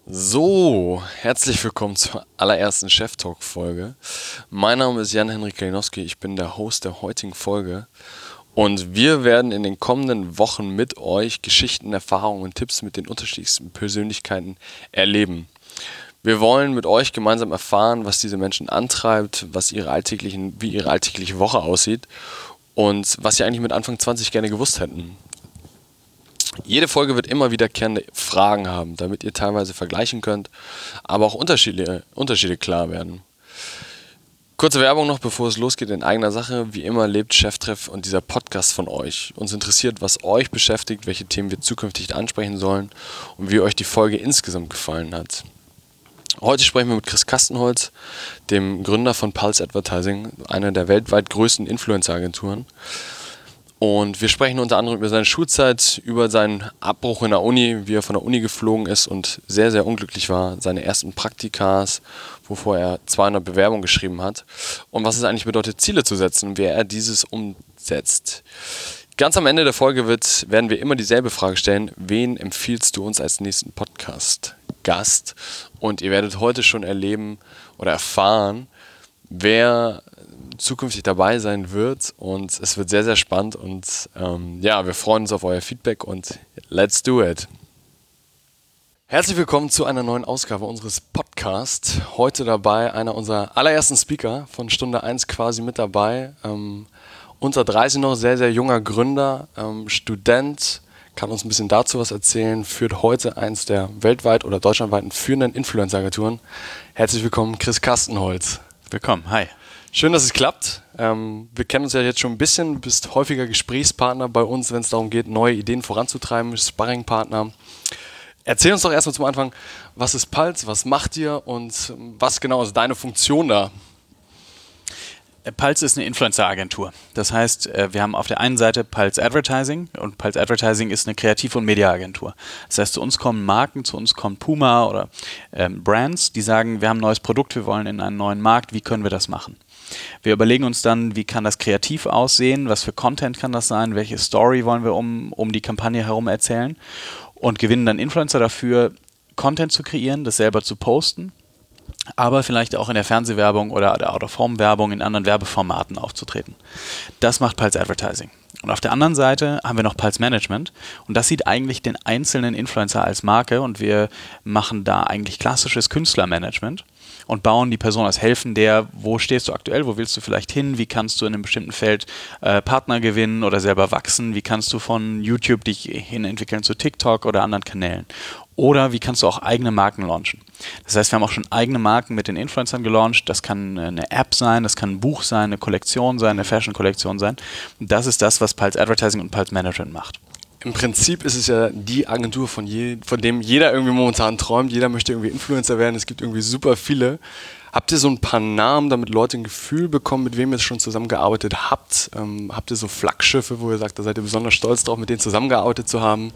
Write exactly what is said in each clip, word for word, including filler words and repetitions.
So, herzlich willkommen zur allerersten Chef-Talk-Folge. Mein Name ist Jan-Henrik Kalinowski, ich bin der Host der heutigen Folge und wir werden in den kommenden Wochen mit euch Geschichten, Erfahrungen und Tipps mit den unterschiedlichsten Persönlichkeiten erleben. Wir wollen mit euch gemeinsam erfahren, was diese Menschen antreibt, was ihre alltäglichen, wie ihre alltägliche Woche aussieht und was sie eigentlich mit Anfang zwanzig gerne gewusst hätten. Jede Folge wird immer wiederkehrende Fragen haben, damit ihr teilweise vergleichen könnt, aber auch Unterschiede, Unterschiede klar werden. Kurze Werbung noch, bevor es losgeht in eigener Sache. Wie immer lebt Cheftreff und dieser Podcast von euch. Uns interessiert, was euch beschäftigt, welche Themen wir zukünftig ansprechen sollen und wie euch die Folge insgesamt gefallen hat. Heute sprechen wir mit Chris Kastenholz, dem Gründer von Pulse Advertising, einer der weltweit größten Influencer-Agenturen. Und wir sprechen unter anderem über seine Schulzeit, über seinen Abbruch in der Uni, wie er von der Uni geflogen ist und sehr, sehr unglücklich war, seine ersten Praktikas, wovor er zweihundert Bewerbungen geschrieben hat und was es eigentlich bedeutet, Ziele zu setzen und wie er dieses umsetzt. Ganz am Ende der Folge wird, werden wir immer dieselbe Frage stellen: Wen empfiehlst du uns als nächsten Podcast-Gast? Und ihr werdet heute schon erleben oder erfahren, wer zukünftig dabei sein wird, und es wird sehr, sehr spannend und ähm, ja, wir freuen uns auf euer Feedback und let's do it. Herzlich willkommen zu einer neuen Ausgabe unseres Podcasts. Heute dabei einer unserer allerersten Speaker von Stunde eins quasi mit dabei. Ähm, unter dreißig noch, sehr, sehr junger Gründer, ähm, Student, kann uns ein bisschen dazu was erzählen, führt heute eins der weltweit oder deutschlandweiten führenden Influencer-Agenturen. Herzlich willkommen, Chris Kastenholz. Willkommen, hi. Schön, dass es klappt. Ähm, wir kennen uns ja jetzt schon ein bisschen, du bist häufiger Gesprächspartner bei uns, wenn es darum geht, neue Ideen voranzutreiben, Sparringpartner. Erzähl uns doch erstmal zum Anfang, was ist Pulse, was macht ihr und was genau ist deine Funktion da? Pulse ist eine Influencer-Agentur. Das heißt, wir haben auf der einen Seite Pulse Advertising und Pulse Advertising ist eine Kreativ- und Media-Agentur. Das heißt, zu uns kommen Marken, zu uns kommen Puma oder ähm, Brands, die sagen, wir haben ein neues Produkt, wir wollen in einen neuen Markt, wie können wir das machen? Wir überlegen uns dann, wie kann das kreativ aussehen, was für Content kann das sein, welche Story wollen wir um, um die Kampagne herum erzählen und gewinnen dann Influencer dafür, Content zu kreieren, das selber zu posten, aber vielleicht auch in der Fernsehwerbung oder der Out-of-Home-Werbung in anderen Werbeformaten aufzutreten. Das macht Pulse Advertising. Und auf der anderen Seite haben wir noch Pulse Management und das sieht eigentlich den einzelnen Influencer als Marke und wir machen da eigentlich klassisches Künstlermanagement und bauen die Person als helfen der, wo stehst du aktuell, wo willst du vielleicht hin, wie kannst du in einem bestimmten Feld äh, Partner gewinnen oder selber wachsen, wie kannst du von YouTube dich hin entwickeln zu TikTok oder anderen Kanälen. Oder wie kannst du auch eigene Marken launchen? Das heißt, wir haben auch schon eigene Marken mit den Influencern gelauncht. Das kann eine App sein, das kann ein Buch sein, eine Kollektion sein, eine Fashion-Kollektion sein. Und das ist das, was Pulse Advertising und Pulse Management macht. Im Prinzip ist es ja die Agentur, von, je, von dem jeder irgendwie momentan träumt. Jeder möchte irgendwie Influencer werden. Es gibt irgendwie super viele. Habt ihr so ein paar Namen, damit Leute ein Gefühl bekommen, mit wem ihr schon zusammengearbeitet habt? Ähm, habt ihr so Flaggschiffe, wo ihr sagt, da seid ihr besonders stolz drauf, mit denen zusammengearbeitet zu haben?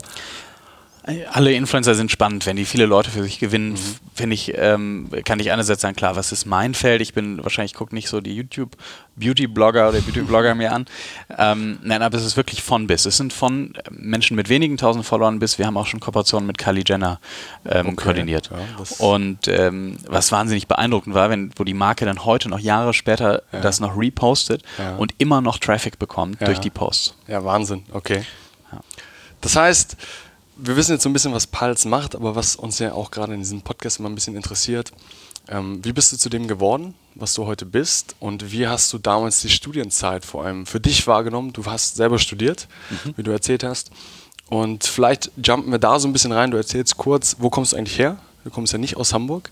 Alle Influencer sind spannend, wenn die viele Leute für sich gewinnen, mhm. finde ich, ähm, kann ich einerseits sagen, klar, was ist mein Feld? Ich bin, wahrscheinlich gucke nicht so die YouTube-Beauty-Blogger oder Beauty-Blogger mir an. Ähm, nein, aber es ist wirklich von bis. Es sind von Menschen mit wenigen tausend Followern bis, wir haben auch schon Kooperationen mit Kylie Jenner ähm, okay. koordiniert. Ja, und ähm, was wahnsinnig beeindruckend war, wenn, wo die Marke dann heute noch Jahre später ja. das noch repostet ja. und immer noch Traffic bekommt ja. durch die Posts. Ja, Wahnsinn, okay. Ja. Das heißt, wir wissen jetzt so ein bisschen, was Pulse macht, aber was uns ja auch gerade in diesem Podcast immer ein bisschen interessiert, ähm, wie bist du zu dem geworden, was du heute bist, und wie hast du damals die Studienzeit vor allem für dich wahrgenommen? Du hast selber studiert, mhm. wie du erzählt hast, und vielleicht jumpen wir da so ein bisschen rein. Du erzählst kurz, wo kommst du eigentlich her? Du kommst ja nicht aus Hamburg.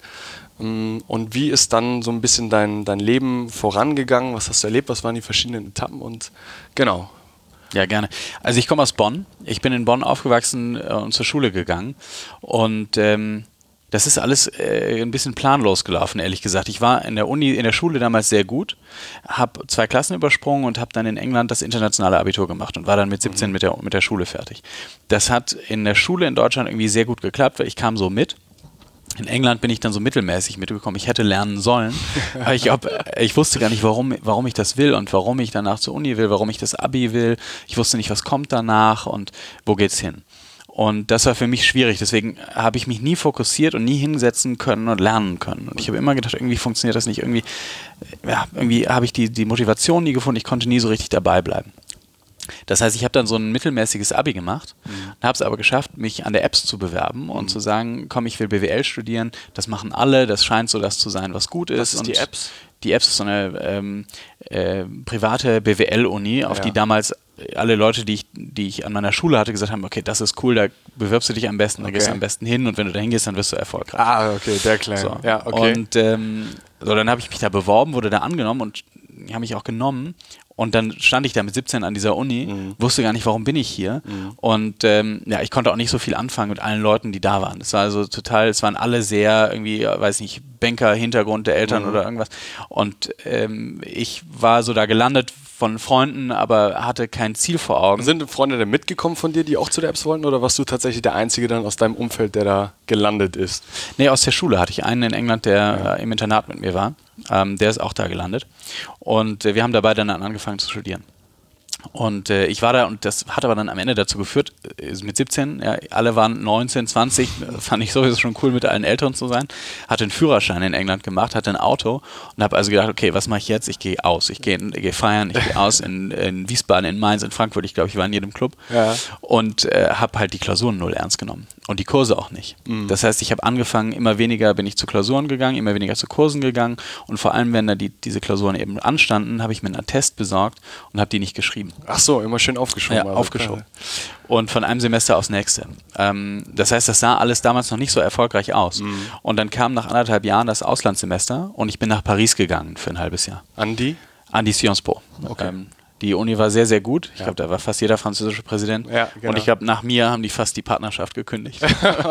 Und wie ist dann so ein bisschen dein, dein Leben vorangegangen? Was hast du erlebt? Was waren die verschiedenen Etappen? Und genau. Ja, gerne. Also ich komme aus Bonn. Ich bin in Bonn aufgewachsen äh, und zur Schule gegangen. Und ähm, das ist alles äh, ein bisschen planlos gelaufen, ehrlich gesagt. Ich war in der Uni, in der Schule damals sehr gut, habe zwei Klassen übersprungen und habe dann in England das internationale Abitur gemacht und war dann mit siebzehn mhm. mit der, mit der Schule fertig. Das hat in der Schule in Deutschland irgendwie sehr gut geklappt, weil ich kam so mit. In England bin ich dann so mittelmäßig mitgekommen. Ich hätte lernen sollen, aber ich, hab, ich wusste gar nicht, warum, warum ich das will und warum ich danach zur Uni will, warum ich das Abi will. Ich wusste nicht, was kommt danach und wo geht's hin. Und das war für mich schwierig. Deswegen habe ich mich nie fokussiert und nie hinsetzen können und lernen können. Und ich habe immer gedacht, irgendwie funktioniert das nicht. Irgendwie, ja, irgendwie habe ich die, die Motivation nie gefunden. Ich konnte nie so richtig dabei bleiben. Das heißt, ich habe dann so ein mittelmäßiges Abi gemacht, mhm. habe es aber geschafft, mich an der E B S zu bewerben und mhm. zu sagen, komm, ich will B W L studieren, das machen alle, das scheint so das zu sein, was gut ist. Was ist und die E B S? Die E B S ist so eine ähm, äh, private B W L-Uni, auf ja. die damals alle Leute, die ich, die ich an meiner Schule hatte, gesagt haben, okay, das ist cool, da bewirbst du dich am besten, okay. da gehst du am besten hin und wenn du da hingehst, dann wirst du erfolgreich. Ah, okay, der Kleine. So. Ja, okay. Und ähm, so, dann habe ich mich da beworben, wurde da angenommen und die haben mich auch genommen. Und dann stand ich da mit siebzehn an dieser Uni, mhm. wusste gar nicht, warum bin ich hier. Mhm. Und ähm, ja, ich konnte auch nicht so viel anfangen mit allen Leuten, die da waren. Es war also total, es waren alle sehr irgendwie, weiß nicht, Banker, Hintergrund der Eltern mhm. oder irgendwas. Und ähm, ich war so da gelandet von Freunden, aber hatte kein Ziel vor Augen. Sind Freunde denn mitgekommen von dir, die auch zu der E B S wollten? Oder warst du tatsächlich der Einzige dann aus deinem Umfeld, der da gelandet ist? Nee, aus der Schule hatte ich einen in England, der ja. äh, im Internat mit mir war. Ähm, der ist auch da gelandet. Und äh, wir haben dabei dann angefangen zu studieren. Und äh, ich war da und das hat aber dann am Ende dazu geführt, äh, mit siebzehn, ja, alle waren neunzehn, zwanzig, fand ich sowieso schon cool, mit allen Älteren zu sein, hatte einen Führerschein in England gemacht, hatte ein Auto und habe also gedacht, okay, was mache ich jetzt? Ich gehe aus, ich gehe geh feiern, ich gehe aus in, in Wiesbaden, in Mainz, in Frankfurt, ich glaube, ich war in jedem Club ja. und äh, habe halt die Klausuren null ernst genommen und die Kurse auch nicht. Mhm. Das heißt, ich habe angefangen, immer weniger bin ich zu Klausuren gegangen, immer weniger zu Kursen gegangen und vor allem, wenn da die, diese Klausuren eben anstanden, habe ich mir einen Attest besorgt und habe die nicht geschrieben. Ach so, immer schön aufgeschoben. Ja, also aufgeschoben. Und von einem Semester aufs nächste. Ähm, das heißt, das sah alles damals noch nicht so erfolgreich aus. Mhm. Und dann kam nach anderthalb Jahren das Auslandssemester und ich bin nach Paris gegangen für ein halbes Jahr. An die? An die Sciences Po. Okay. Ähm, die Uni war sehr, sehr gut. Ich ja. glaube, da war fast jeder französische Präsident. Ja, genau. Und ich glaube, nach mir haben die fast die Partnerschaft gekündigt.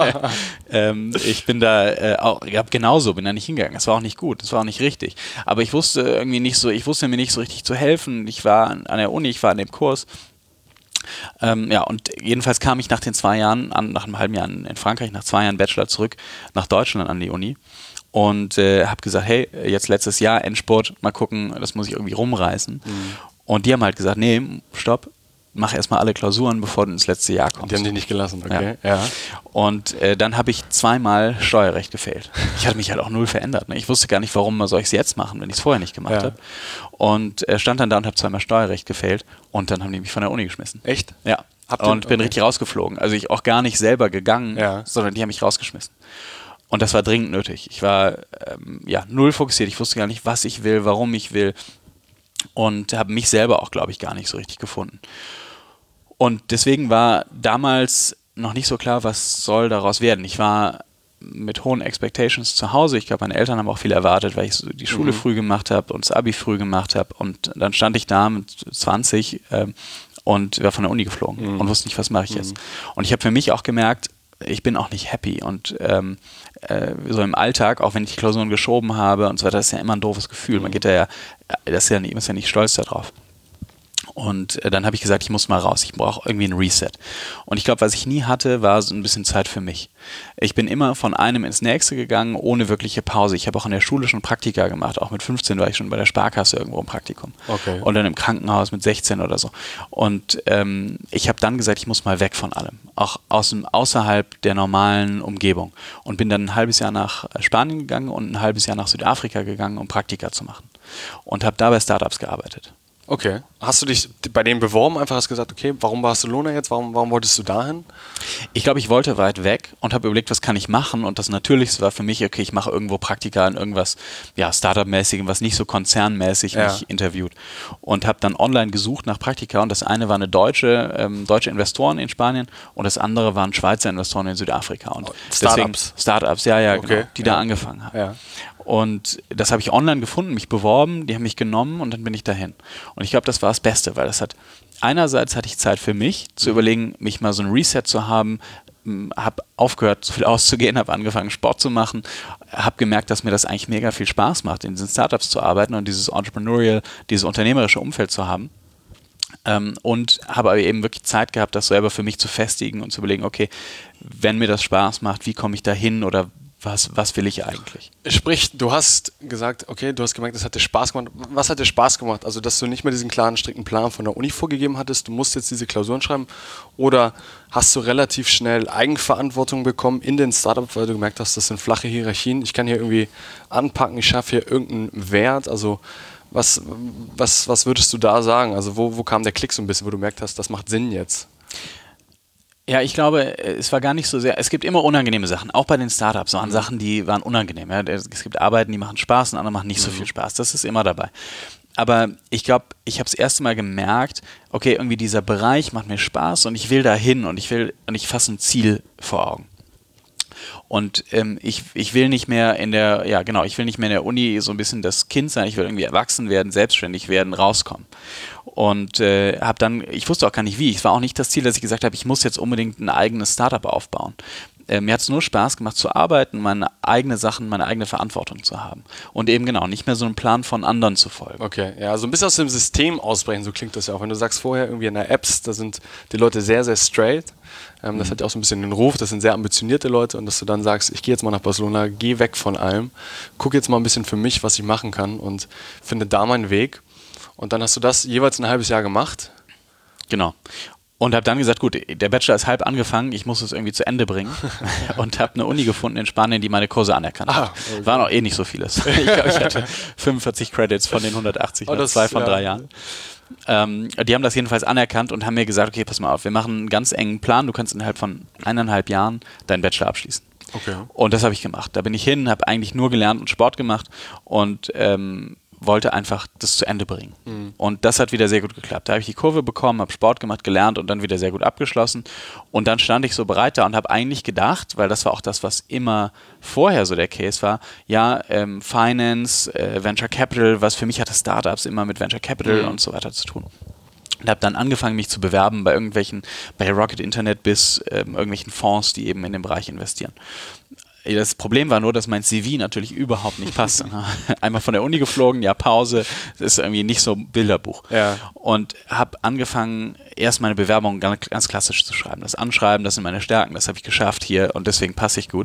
ähm, ich bin da äh, auch, ich hab genauso, bin da nicht hingegangen. Das war auch nicht gut, das war auch nicht richtig. Aber ich wusste irgendwie nicht so, ich wusste mir nicht so richtig zu helfen. Ich war an der Uni, ich war an dem Kurs. Ähm, ja, und jedenfalls kam ich nach den zwei Jahren, an, nach einem halben Jahr in Frankreich, nach zwei Jahren Bachelor zurück nach Deutschland an die Uni. Und äh, habe gesagt, hey, jetzt letztes Jahr Endspurt, mal gucken, das muss ich irgendwie rumreißen. Mhm. Und die haben halt gesagt, nee, stopp, mach erstmal alle Klausuren, bevor du ins letzte Jahr kommst. Die haben dich nicht gelassen, okay. Ja. Ja. Und äh, dann habe ich zweimal Steuerrecht gefailt. Ich hatte mich halt auch null verändert. Ne? Ich wusste gar nicht, warum soll ich es jetzt machen, wenn ich es vorher nicht gemacht ja. habe. Und äh, stand dann da und habe zweimal Steuerrecht gefailt und dann haben die mich von der Uni geschmissen. Echt? Ja. Habt und bin okay. richtig rausgeflogen. Also ich auch gar nicht selber gegangen, ja. sondern die haben mich rausgeschmissen. Und das war dringend nötig. Ich war ähm, ja, null fokussiert. Ich wusste gar nicht, was ich will, warum ich will. Und habe mich selber auch, glaube ich, gar nicht so richtig gefunden. Und deswegen war damals noch nicht so klar, was soll daraus werden. Ich war mit hohen Expectations zu Hause. Ich glaube, meine Eltern haben auch viel erwartet, weil ich so die Schule mhm. früh gemacht habe und das Abi früh gemacht habe. Und dann stand ich da mit zwanzig ähm, und war von der Uni geflogen mhm. und wusste nicht, was mache ich jetzt. Mhm. Und ich habe für mich auch gemerkt, ich bin auch nicht happy und ähm, äh, so im Alltag, auch wenn ich die Klausuren geschoben habe und so weiter, das ist ja immer ein doofes Gefühl. Mhm. Man geht da ja, das ist ja nicht, ist ja nicht stolz darauf. Und äh, dann habe ich gesagt, ich muss mal raus, ich brauche irgendwie ein Reset. Und ich glaube, was ich nie hatte, war so ein bisschen Zeit für mich. Ich bin immer von einem ins nächste gegangen, ohne wirkliche Pause. Ich habe auch in der Schule schon Praktika gemacht, auch mit fünfzehn war ich schon bei der Sparkasse irgendwo im Praktikum. Okay. Und dann im Krankenhaus mit sechzehn oder so. Und ähm, ich habe dann gesagt, ich muss mal weg von allem, auch aus dem, außerhalb der normalen Umgebung. Und bin dann ein halbes Jahr nach Spanien gegangen und ein halbes Jahr nach Südafrika gegangen, um Praktika zu machen. Und habe da bei Startups gearbeitet. Okay. Hast du dich bei denen beworben, einfach hast gesagt, okay, warum Barcelona jetzt, warum, warum wolltest du dahin? Ich glaube, ich wollte weit weg und habe überlegt, was kann ich machen, und das Natürlichste war für mich, okay, ich mache irgendwo Praktika in irgendwas, ja, Startup-mäßigem, was nicht so konzernmäßig ja. mich interviewt, und habe dann online gesucht nach Praktika, und das eine war eine deutsche, ähm, deutsche Investoren in Spanien und das andere waren Schweizer Investoren in Südafrika. Und Startups? Startups, ja, ja, okay. genau, die ja. da angefangen haben. Ja. Und das habe ich online gefunden, mich beworben, die haben mich genommen und dann bin ich dahin. Und ich glaube, das war das Beste, weil das hat, einerseits hatte ich Zeit für mich, zu überlegen, mich mal so ein Reset zu haben, habe aufgehört, zu viel auszugehen, habe angefangen, Sport zu machen, habe gemerkt, dass mir das eigentlich mega viel Spaß macht, in diesen Startups zu arbeiten und dieses Entrepreneurial, dieses unternehmerische Umfeld zu haben. Ähm, und habe aber eben wirklich Zeit gehabt, das selber für mich zu festigen und zu überlegen, okay, wenn mir das Spaß macht, wie komme ich da hin oder was, was will ich eigentlich? Sprich, du hast gesagt, okay, du hast gemerkt, das hat dir Spaß gemacht. Was hat dir Spaß gemacht? Also, dass du nicht mehr diesen klaren, strikten Plan von der Uni vorgegeben hattest, du musst jetzt diese Klausuren schreiben, oder hast du relativ schnell Eigenverantwortung bekommen in den Startup, weil du gemerkt hast, das sind flache Hierarchien, ich kann hier irgendwie anpacken, ich schaffe hier irgendeinen Wert, also was, was, was würdest du da sagen? Also, wo, wo kam der Klick so ein bisschen, wo du gemerkt hast, das macht Sinn jetzt? Ja, ich glaube, es war gar nicht so sehr, es gibt immer unangenehme Sachen, auch bei den Startups waren mhm. Sachen, die waren unangenehm. Ja. Es gibt Arbeiten, die machen Spaß und andere machen nicht mhm. so viel Spaß, das ist immer dabei. Aber ich glaube, ich habe das erste Mal gemerkt, okay, irgendwie dieser Bereich macht mir Spaß und ich will da hin und ich will, und ich fasse ein Ziel vor Augen. Und ähm, ich, ich will nicht mehr in der, ja genau, ich will nicht mehr in der Uni so ein bisschen das Kind sein, ich will irgendwie erwachsen werden, selbstständig werden, rauskommen. Und äh, habe dann, ich wusste auch gar nicht wie, es war auch nicht das Ziel, dass ich gesagt habe, ich muss jetzt unbedingt ein eigenes Startup aufbauen. Äh, mir hat es nur Spaß gemacht zu arbeiten, meine eigene Sachen, meine eigene Verantwortung zu haben. Und eben genau, nicht mehr so einen Plan von anderen zu folgen. Okay, ja, so ein bisschen aus dem System ausbrechen, so klingt das ja auch. Wenn du sagst vorher irgendwie in der Apps, da sind die Leute sehr, sehr straight. Ähm, das mhm. hat ja auch so ein bisschen den Ruf, das sind sehr ambitionierte Leute und dass du dann sagst, ich gehe jetzt mal nach Barcelona, gehe weg von allem, gucke jetzt mal ein bisschen für mich, was ich machen kann und finde da meinen Weg. Und dann hast du das jeweils ein halbes Jahr gemacht. Genau. Und habe dann gesagt, gut, der Bachelor ist halb angefangen, ich muss es irgendwie zu Ende bringen. Und habe eine Uni gefunden in Spanien, die meine Kurse anerkannt hat. Ah, okay. Waren auch eh nicht so vieles. Ich glaube, ich hatte fünfundvierzig Credits von den hundertachtzig, oh, das, zwei von ja. drei Jahren. Ähm, die haben das jedenfalls anerkannt und haben mir gesagt, okay, pass mal auf, wir machen einen ganz engen Plan, du kannst innerhalb von eineinhalb Jahren deinen Bachelor abschließen. Okay. Und das habe ich gemacht. Da bin ich hin, habe eigentlich nur gelernt und Sport gemacht und ähm, wollte einfach das zu Ende bringen. Mhm. Und das hat wieder sehr gut geklappt. Da habe ich die Kurve bekommen, habe Sport gemacht, gelernt und dann wieder sehr gut abgeschlossen. Und dann stand ich so bereit da und habe eigentlich gedacht, weil das war auch das, was immer vorher so der Case war, ja, ähm, Finance, äh, Venture Capital, was für mich hatte Startups immer mit Venture Capital mhm. und so weiter zu tun. Und habe dann angefangen, mich zu bewerben bei irgendwelchen, bei Rocket Internet bis ähm, irgendwelchen Fonds, die eben in den Bereich investieren. Das Problem war nur, dass mein C V natürlich überhaupt nicht passte. Einmal von der Uni geflogen, ja, Pause, das ist irgendwie nicht so ein Bilderbuch. Ja. Und habe angefangen, erst meine Bewerbung ganz, ganz klassisch zu schreiben. Das Anschreiben, das sind meine Stärken, das habe ich geschafft hier und deswegen passe ich gut.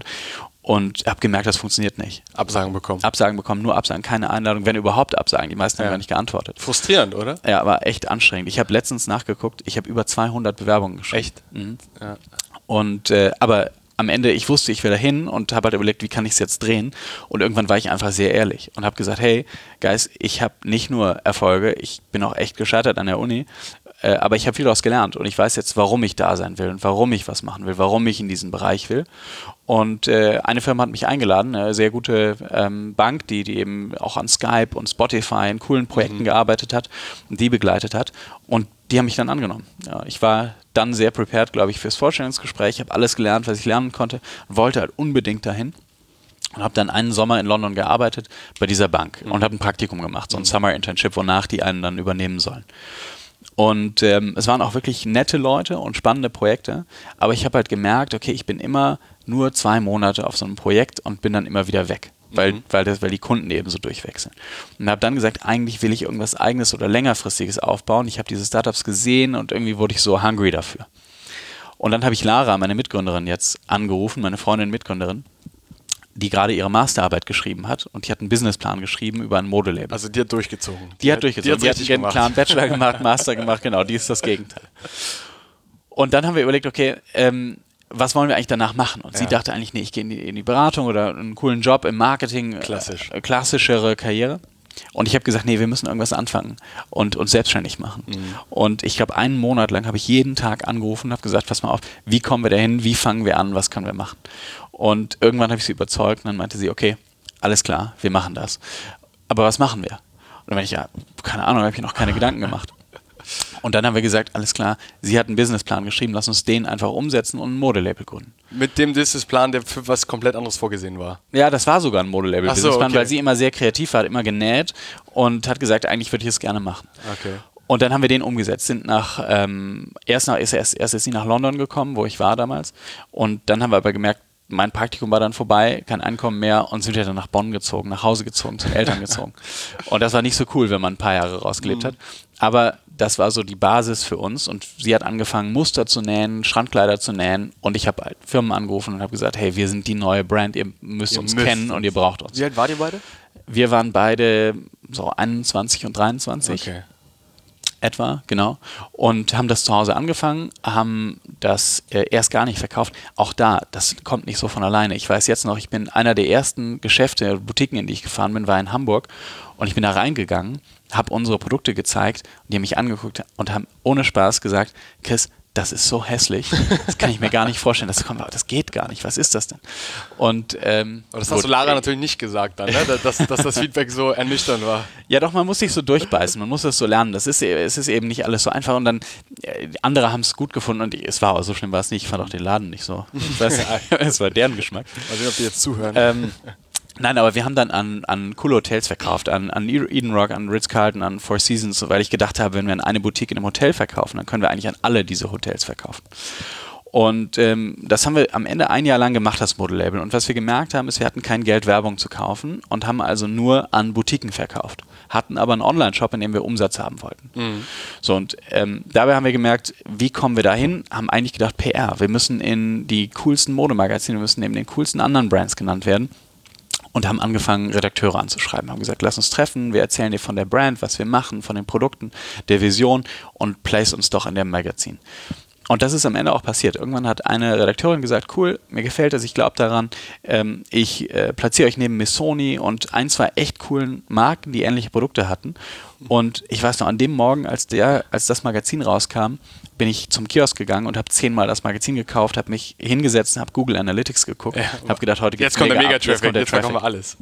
Und habe gemerkt, das funktioniert nicht. Absagen bekommen. Absagen bekommen, nur Absagen, keine Einladung, wenn überhaupt Absagen. Die meisten ja. haben gar nicht geantwortet. Frustrierend, oder? Ja, war echt anstrengend. Ich habe letztens nachgeguckt, ich habe über zweihundert Bewerbungen geschrieben. Echt? Mhm. Ja. Und, äh, aber am Ende, ich wusste, ich will da hin und habe halt überlegt, wie kann ich es jetzt drehen? Und irgendwann war ich einfach sehr ehrlich und habe gesagt, hey, Guys, ich habe nicht nur Erfolge, ich bin auch echt gescheitert an der Uni, äh, aber ich habe viel daraus gelernt und ich weiß jetzt, warum ich da sein will und warum ich was machen will, warum ich in diesen Bereich will. Und äh, eine Firma hat mich eingeladen, eine sehr gute ähm, Bank, die, die eben auch an Skype und Spotify in coolen Projekten mhm. gearbeitet hat und die begleitet hat. Und die haben mich dann angenommen. Ja, ich war dann sehr prepared, glaube ich, fürs Vorstellungsgespräch. Ich habe alles gelernt, was ich lernen konnte und wollte halt unbedingt dahin. Und habe dann einen Sommer in London gearbeitet bei dieser Bank mhm. und habe ein Praktikum gemacht, so ein mhm. Summer-Internship, wonach die einen dann übernehmen sollen. Und ähm, es waren auch wirklich nette Leute und spannende Projekte, aber ich habe halt gemerkt, okay, ich bin immer nur zwei Monate auf so einem Projekt und bin dann immer wieder weg, weil, mhm. weil, das, weil die Kunden eben so durchwechseln. Und habe dann gesagt, eigentlich will ich irgendwas Eigenes oder längerfristiges aufbauen. Ich habe diese Startups gesehen und irgendwie wurde ich so hungry dafür. Und dann habe ich Lara, meine Mitgründerin, jetzt angerufen, meine Freundin Mitgründerin, die gerade ihre Masterarbeit geschrieben hat und die hat einen Businessplan geschrieben über ein Modelabel. Also die hat durchgezogen. Die, die hat durchgezogen. Die hat, die hat einen klaren Bachelor gemacht, Master gemacht, genau, die ist das Gegenteil. Und dann haben wir überlegt, okay, ähm, was wollen wir eigentlich danach machen? Und ja. sie dachte eigentlich, nee, ich gehe in die, in die Beratung oder einen coolen Job im Marketing. Klassisch. Äh, klassischere Karriere. Und ich habe gesagt, nee, wir müssen irgendwas anfangen und uns selbstständig machen. Mhm. Und ich glaube, einen Monat lang habe ich jeden Tag angerufen und habe gesagt, pass mal auf, wie kommen wir dahin, wie fangen wir an, was können wir machen? Und irgendwann habe ich sie überzeugt und dann meinte sie, okay, alles klar, wir machen das. Aber was machen wir? Und dann meinte ich, ja, keine Ahnung, habe ich noch keine Gedanken gemacht. Und dann haben wir gesagt, alles klar, sie hat einen Businessplan geschrieben, lass uns den einfach umsetzen und ein Modelabel gründen. Mit dem Businessplan, der für was komplett anderes vorgesehen war? Ja, das war sogar ein Modelabel-Businessplan, so, okay. weil sie immer sehr kreativ war, hat immer genäht und hat gesagt, eigentlich würde ich es gerne machen. Okay. Und dann haben wir den umgesetzt, sind nach, ähm, erst, nach erst, erst ist sie nach London gekommen, wo ich war damals. Und dann haben wir aber gemerkt, mein Praktikum war dann vorbei, kein Einkommen mehr und sind wir dann nach Bonn gezogen, nach Hause gezogen, zu den Eltern gezogen. Und das war nicht so cool, wenn man ein paar Jahre rausgelebt mhm. hat. Aber das war so die Basis für uns und sie hat angefangen, Muster zu nähen, Strandkleider zu nähen und ich habe halt Firmen angerufen und habe gesagt, hey, wir sind die neue Brand, ihr müsst ihr uns müsst kennen uns. Und ihr braucht uns. Wie alt wart ihr beide? Wir waren beide so einundzwanzig und dreiundzwanzig. Okay. Etwa, genau. Und haben das zu Hause angefangen, haben das äh, erst gar nicht verkauft. Auch da, das kommt nicht so von alleine. Ich weiß jetzt noch, ich bin einer der ersten Geschäfte, Boutiquen, in die ich gefahren bin, war in Hamburg. Und ich bin da reingegangen, habe unsere Produkte gezeigt und die haben mich angeguckt und haben ohne Spaß gesagt, Chris, das ist so hässlich, das kann ich mir gar nicht vorstellen, das, kommt, das geht gar nicht, was ist das denn? Und, ähm, Aber das hast du Lara äh, natürlich nicht gesagt dann, ne? dass, dass das Feedback so ernüchternd war. Ja doch, man muss sich so durchbeißen, man muss das so lernen, das ist, es ist eben nicht alles so einfach und dann, äh, andere haben es gut gefunden und ich, es war, aber so schlimm war es nicht, ich fand auch den Laden nicht so, ich weiß nicht, es war deren Geschmack. Mal sehen, ob die jetzt zuhören. Ähm, Nein, aber wir haben dann an, an coole Hotels verkauft, an, an Eden Rock, an Ritz-Carlton, an Four Seasons, weil ich gedacht habe, wenn wir an eine Boutique in einem Hotel verkaufen, dann können wir eigentlich an alle diese Hotels verkaufen. Und ähm, das haben wir am Ende ein Jahr lang gemacht, das Modelabel. Und was wir gemerkt haben, ist, wir hatten kein Geld, Werbung zu kaufen und haben also nur an Boutiquen verkauft. Hatten aber einen Online-Shop, in dem wir Umsatz haben wollten. Mhm. So, und ähm, dabei haben wir gemerkt, wie kommen wir da hin? Haben eigentlich gedacht, P R. Wir müssen in die coolsten Modemagazine, wir müssen neben den coolsten anderen Brands genannt werden. Und haben angefangen, Redakteure anzuschreiben. Haben gesagt, lass uns treffen, wir erzählen dir von der Brand, was wir machen, von den Produkten, der Vision und place uns doch in dem Magazin. Und das ist am Ende auch passiert. Irgendwann hat eine Redakteurin gesagt, cool, mir gefällt das, ich glaube daran, ähm, ich äh, platziere euch neben Missoni und ein, zwei echt coolen Marken, die ähnliche Produkte hatten. Und ich weiß noch, an dem Morgen, als, der, als das Magazin rauskam, bin ich zum Kiosk gegangen und habe zehnmal das Magazin gekauft, habe mich hingesetzt und habe Google Analytics geguckt. Ja, habe gedacht, heute geht's jetzt kommt mega der Mega-Traffic, jetzt kommt der jetzt Traffic. Kommt alles.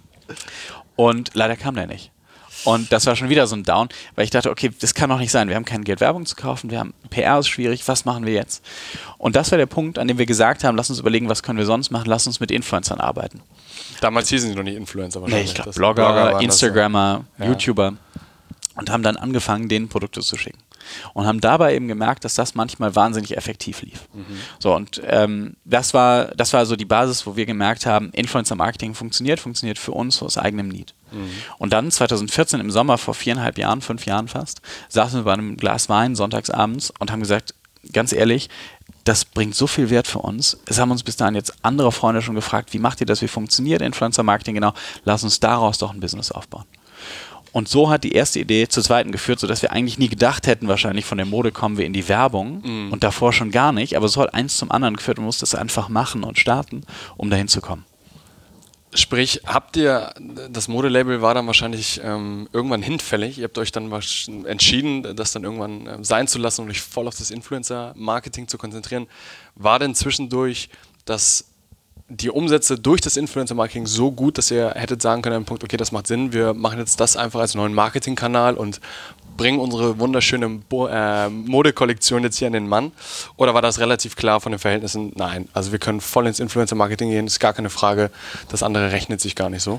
Und leider kam der nicht. Und das war schon wieder so ein Down, weil ich dachte, okay, das kann doch nicht sein. Wir haben kein Geld, Werbung zu kaufen, wir haben P R ist schwierig, was machen wir jetzt? Und das war der Punkt, an dem wir gesagt haben, lass uns überlegen, was können wir sonst machen, lass uns mit Influencern arbeiten. Damals hießen sie noch nicht Influencer wahrscheinlich. Nee, ich glaube Blogger, Blogger Instagrammer, das, ja. YouTuber und haben dann angefangen, denen Produkte zu schicken. Und haben dabei eben gemerkt, dass das manchmal wahnsinnig effektiv lief. Mhm. So, und ähm, das war das war so die Basis, wo wir gemerkt haben, Influencer-Marketing funktioniert, funktioniert für uns aus eigenem Need. Mhm. Und dann zwanzig vierzehn im Sommer, vor viereinhalb Jahren, fünf Jahren fast, saßen wir bei einem Glas Wein sonntagsabends und haben gesagt, ganz ehrlich, das bringt so viel Wert für uns. Es haben uns bis dahin jetzt andere Freunde schon gefragt, wie macht ihr das, wie funktioniert Influencer-Marketing genau? Lass uns daraus doch ein Business aufbauen. Und so hat die erste Idee zur zweiten geführt, sodass wir eigentlich nie gedacht hätten, wahrscheinlich von der Mode kommen wir in die Werbung mm. und davor schon gar nicht, aber so hat eins zum anderen geführt und musste es einfach machen und starten, um dahin zu kommen. Sprich, habt ihr, das Modelabel war dann wahrscheinlich ähm, irgendwann hinfällig, ihr habt euch dann entschieden, das dann irgendwann äh, sein zu lassen und euch voll auf das Influencer-Marketing zu konzentrieren. War denn zwischendurch das die Umsätze durch das Influencer-Marketing so gut, dass ihr hättet sagen können, an einem Punkt, okay, das macht Sinn, wir machen jetzt das einfach als neuen Marketingkanal und bringen unsere wunderschöne Bo- äh, Modekollektion jetzt hier an den Mann? Oder war das relativ klar von den Verhältnissen? Nein, also wir können voll ins Influencer-Marketing gehen, ist gar keine Frage, das andere rechnet sich gar nicht so.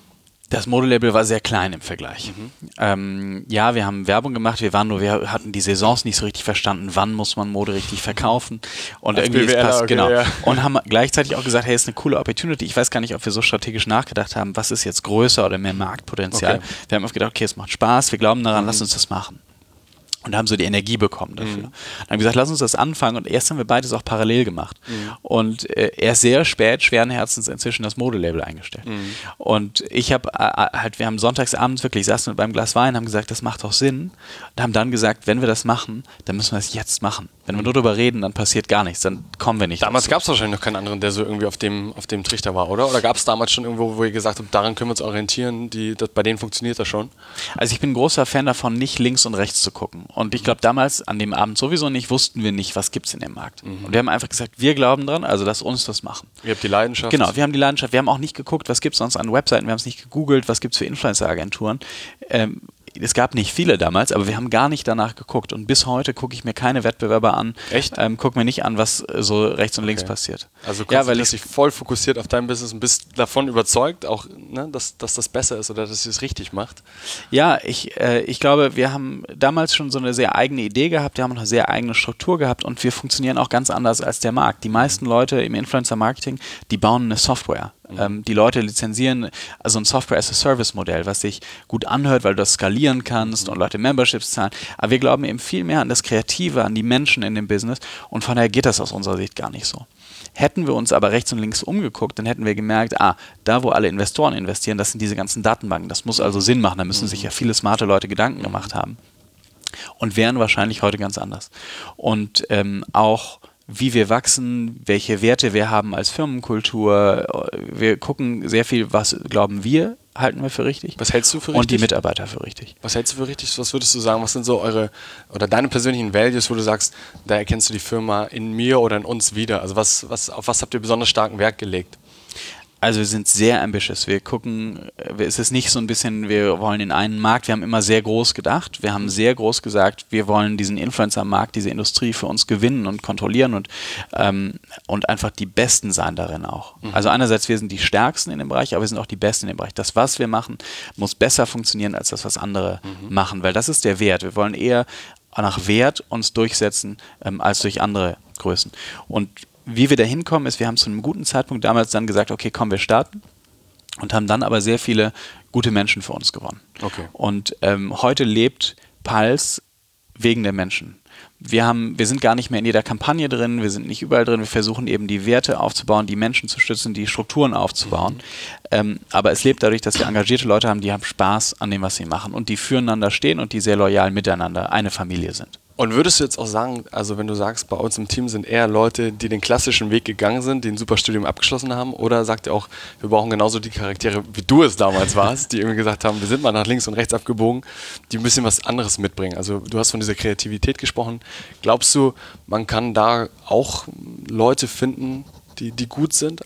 Das Modelabel war sehr klein im Vergleich. Mhm. Ähm, ja, wir haben Werbung gemacht, wir waren nur, wir hatten die Saisons nicht so richtig verstanden, wann muss man Mode richtig verkaufen und als irgendwie B W L, passt, okay, genau. Ja. Und haben gleichzeitig auch gesagt, hey, ist eine coole Opportunity. Ich weiß gar nicht, ob wir so strategisch nachgedacht haben, was ist jetzt größer oder mehr Marktpotenzial. Okay. Wir haben oft gedacht, okay, es macht Spaß, wir glauben daran, mhm. lass uns das machen. Und haben so die Energie bekommen dafür. Mhm. Und haben gesagt, lass uns das anfangen. Und erst haben wir beides auch parallel gemacht. Mhm. Und äh, erst sehr spät, schweren Herzens inzwischen das Modelabel eingestellt. Mhm. Und ich habe äh, halt, wir haben sonntagsabends wirklich, saßen wir beim Glas Wein, haben gesagt, das macht doch Sinn. Und haben dann gesagt, wenn wir das machen, dann müssen wir es jetzt machen. Wenn wir nur darüber reden, dann passiert gar nichts, dann kommen wir nicht. Damals gab es wahrscheinlich noch keinen anderen, der so irgendwie auf dem, auf dem Trichter war, oder? Oder gab es damals schon irgendwo, wo ihr gesagt habt, daran können wir uns orientieren, die, das, bei denen funktioniert das schon? Also ich bin ein großer Fan davon, nicht links und rechts zu gucken. Und ich glaube, damals, an dem Abend sowieso nicht, wussten wir nicht, was gibt es in dem Markt. Mhm. Und wir haben einfach gesagt, wir glauben dran, also lass uns das machen. Ihr habt die Leidenschaft. Genau, wir haben die Leidenschaft. Wir haben auch nicht geguckt, was gibt es sonst an Webseiten, wir haben es nicht gegoogelt, was gibt es für Influencer-Agenturen. Ähm, es gab nicht viele damals, aber wir haben gar nicht danach geguckt. Und bis heute gucke ich mir keine Wettbewerber an. Echt? Ähm, gucke mir nicht an, was so rechts und links Okay. passiert. Also ja, weil konzentrierst dich voll fokussiert auf dein Business und bist davon überzeugt, auch, ne, dass, dass das besser ist oder dass es richtig macht. Ja, ich, äh, ich glaube, wir haben damals schon so eine sehr eigene Idee gehabt, wir haben eine sehr eigene Struktur gehabt und wir funktionieren auch ganz anders als der Markt. Die meisten Leute im Influencer-Marketing, die bauen eine Software. Mhm. Ähm, die Leute lizenzieren also ein Software-as-a-Service-Modell, was sich gut anhört, weil du das skalieren kannst mhm. und Leute Memberships zahlen. Aber wir glauben eben viel mehr an das Kreative, an die Menschen in dem Business und von daher geht das aus unserer Sicht gar nicht so. Hätten wir uns aber rechts und links umgeguckt, dann hätten wir gemerkt, ah, da wo alle Investoren investieren, das sind diese ganzen Datenbanken. Das muss also Sinn machen, da müssen sich ja viele smarte Leute Gedanken gemacht haben und wären wahrscheinlich heute ganz anders. Und ähm, auch wie wir wachsen, welche Werte wir haben als Firmenkultur. Wir gucken sehr viel, was glauben wir, halten wir für richtig. Was hältst du für richtig? Und die Mitarbeiter für richtig. Was hältst du für richtig? Was würdest du sagen? Was sind so eure oder deine persönlichen Values, wo du sagst, da erkennst du die Firma in mir oder in uns wieder? Also was, was, auf was habt ihr besonders starken Wert gelegt? Also wir sind sehr ambitious. Wir gucken, es ist nicht so ein bisschen, wir wollen in einen Markt, wir haben immer sehr groß gedacht. Wir haben sehr groß gesagt, wir wollen diesen Influencer-Markt, diese Industrie für uns gewinnen und kontrollieren und, ähm, und einfach die Besten sein darin auch. Mhm. Also einerseits, wir sind die Stärksten in dem Bereich, aber wir sind auch die Besten in dem Bereich. Das, was wir machen, muss besser funktionieren als das, was andere mhm. machen, weil das ist der Wert. Wir wollen eher nach Wert uns durchsetzen, ähm, als durch andere Größen. Und wie wir da hinkommen, ist, wir haben zu einem guten Zeitpunkt damals dann gesagt, okay, komm, wir starten und haben dann aber sehr viele gute Menschen für uns gewonnen. Okay. Und ähm, heute lebt Pulse wegen der Menschen. Wir haben, wir sind gar nicht mehr in jeder Kampagne drin, wir sind nicht überall drin, wir versuchen eben die Werte aufzubauen, die Menschen zu stützen, die Strukturen aufzubauen. Mhm. Ähm, aber es lebt dadurch, dass wir engagierte Leute haben, die haben Spaß an dem, was sie machen und die füreinander stehen und die sehr loyal miteinander eine Familie sind. Und würdest du jetzt auch sagen, also wenn du sagst, bei uns im Team sind eher Leute, die den klassischen Weg gegangen sind, die ein super Studium abgeschlossen haben, oder sagt ihr auch, wir brauchen genauso die Charaktere, wie du es damals warst, die irgendwie gesagt haben, wir sind mal nach links und rechts abgebogen, die ein bisschen was anderes mitbringen? Also du hast von dieser Kreativität gesprochen. Glaubst du, man kann da auch Leute finden, die, die gut sind?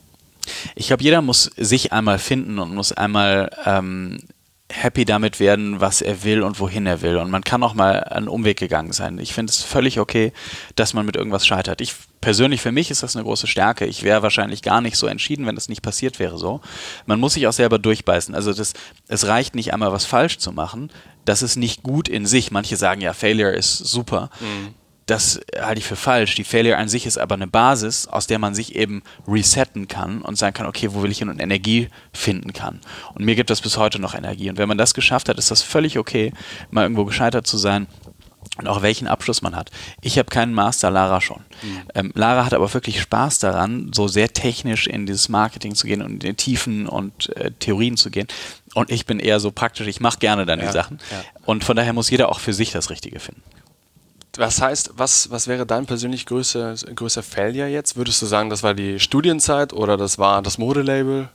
Ich glaube, jeder muss sich einmal finden und muss einmal ähm, happy damit werden, was er will und wohin er will. Und man kann auch mal einen Umweg gegangen sein. Ich finde es völlig okay, dass man mit irgendwas scheitert. Ich persönlich, für mich ist das eine große Stärke. Ich wäre wahrscheinlich gar nicht so entschieden, wenn das nicht passiert wäre so. Man muss sich auch selber durchbeißen. Also das, es reicht nicht einmal, was falsch zu machen. Das ist nicht gut in sich. Manche sagen ja, Failure ist super. Mhm. Das halte ich für falsch. Die Failure an sich ist aber eine Basis, aus der man sich eben resetten kann und sagen kann, okay, wo will ich hin und Energie finden kann. Und mir gibt das bis heute noch Energie. Und wenn man das geschafft hat, ist das völlig okay, mal irgendwo gescheitert zu sein und auch welchen Abschluss man hat. Ich habe keinen Master, Lara schon. Mhm. Ähm, Lara hat aber wirklich Spaß daran, so sehr technisch in dieses Marketing zu gehen und in die Tiefen und äh, Theorien zu gehen. Und ich bin eher so praktisch, ich mache gerne dann ja, die Sachen. Ja. Und von daher muss jeder auch für sich das Richtige finden. Was heißt, was, was wäre dein persönlich größter, größter Failure jetzt? Würdest du sagen, das war die Studienzeit oder das war das Modelabel?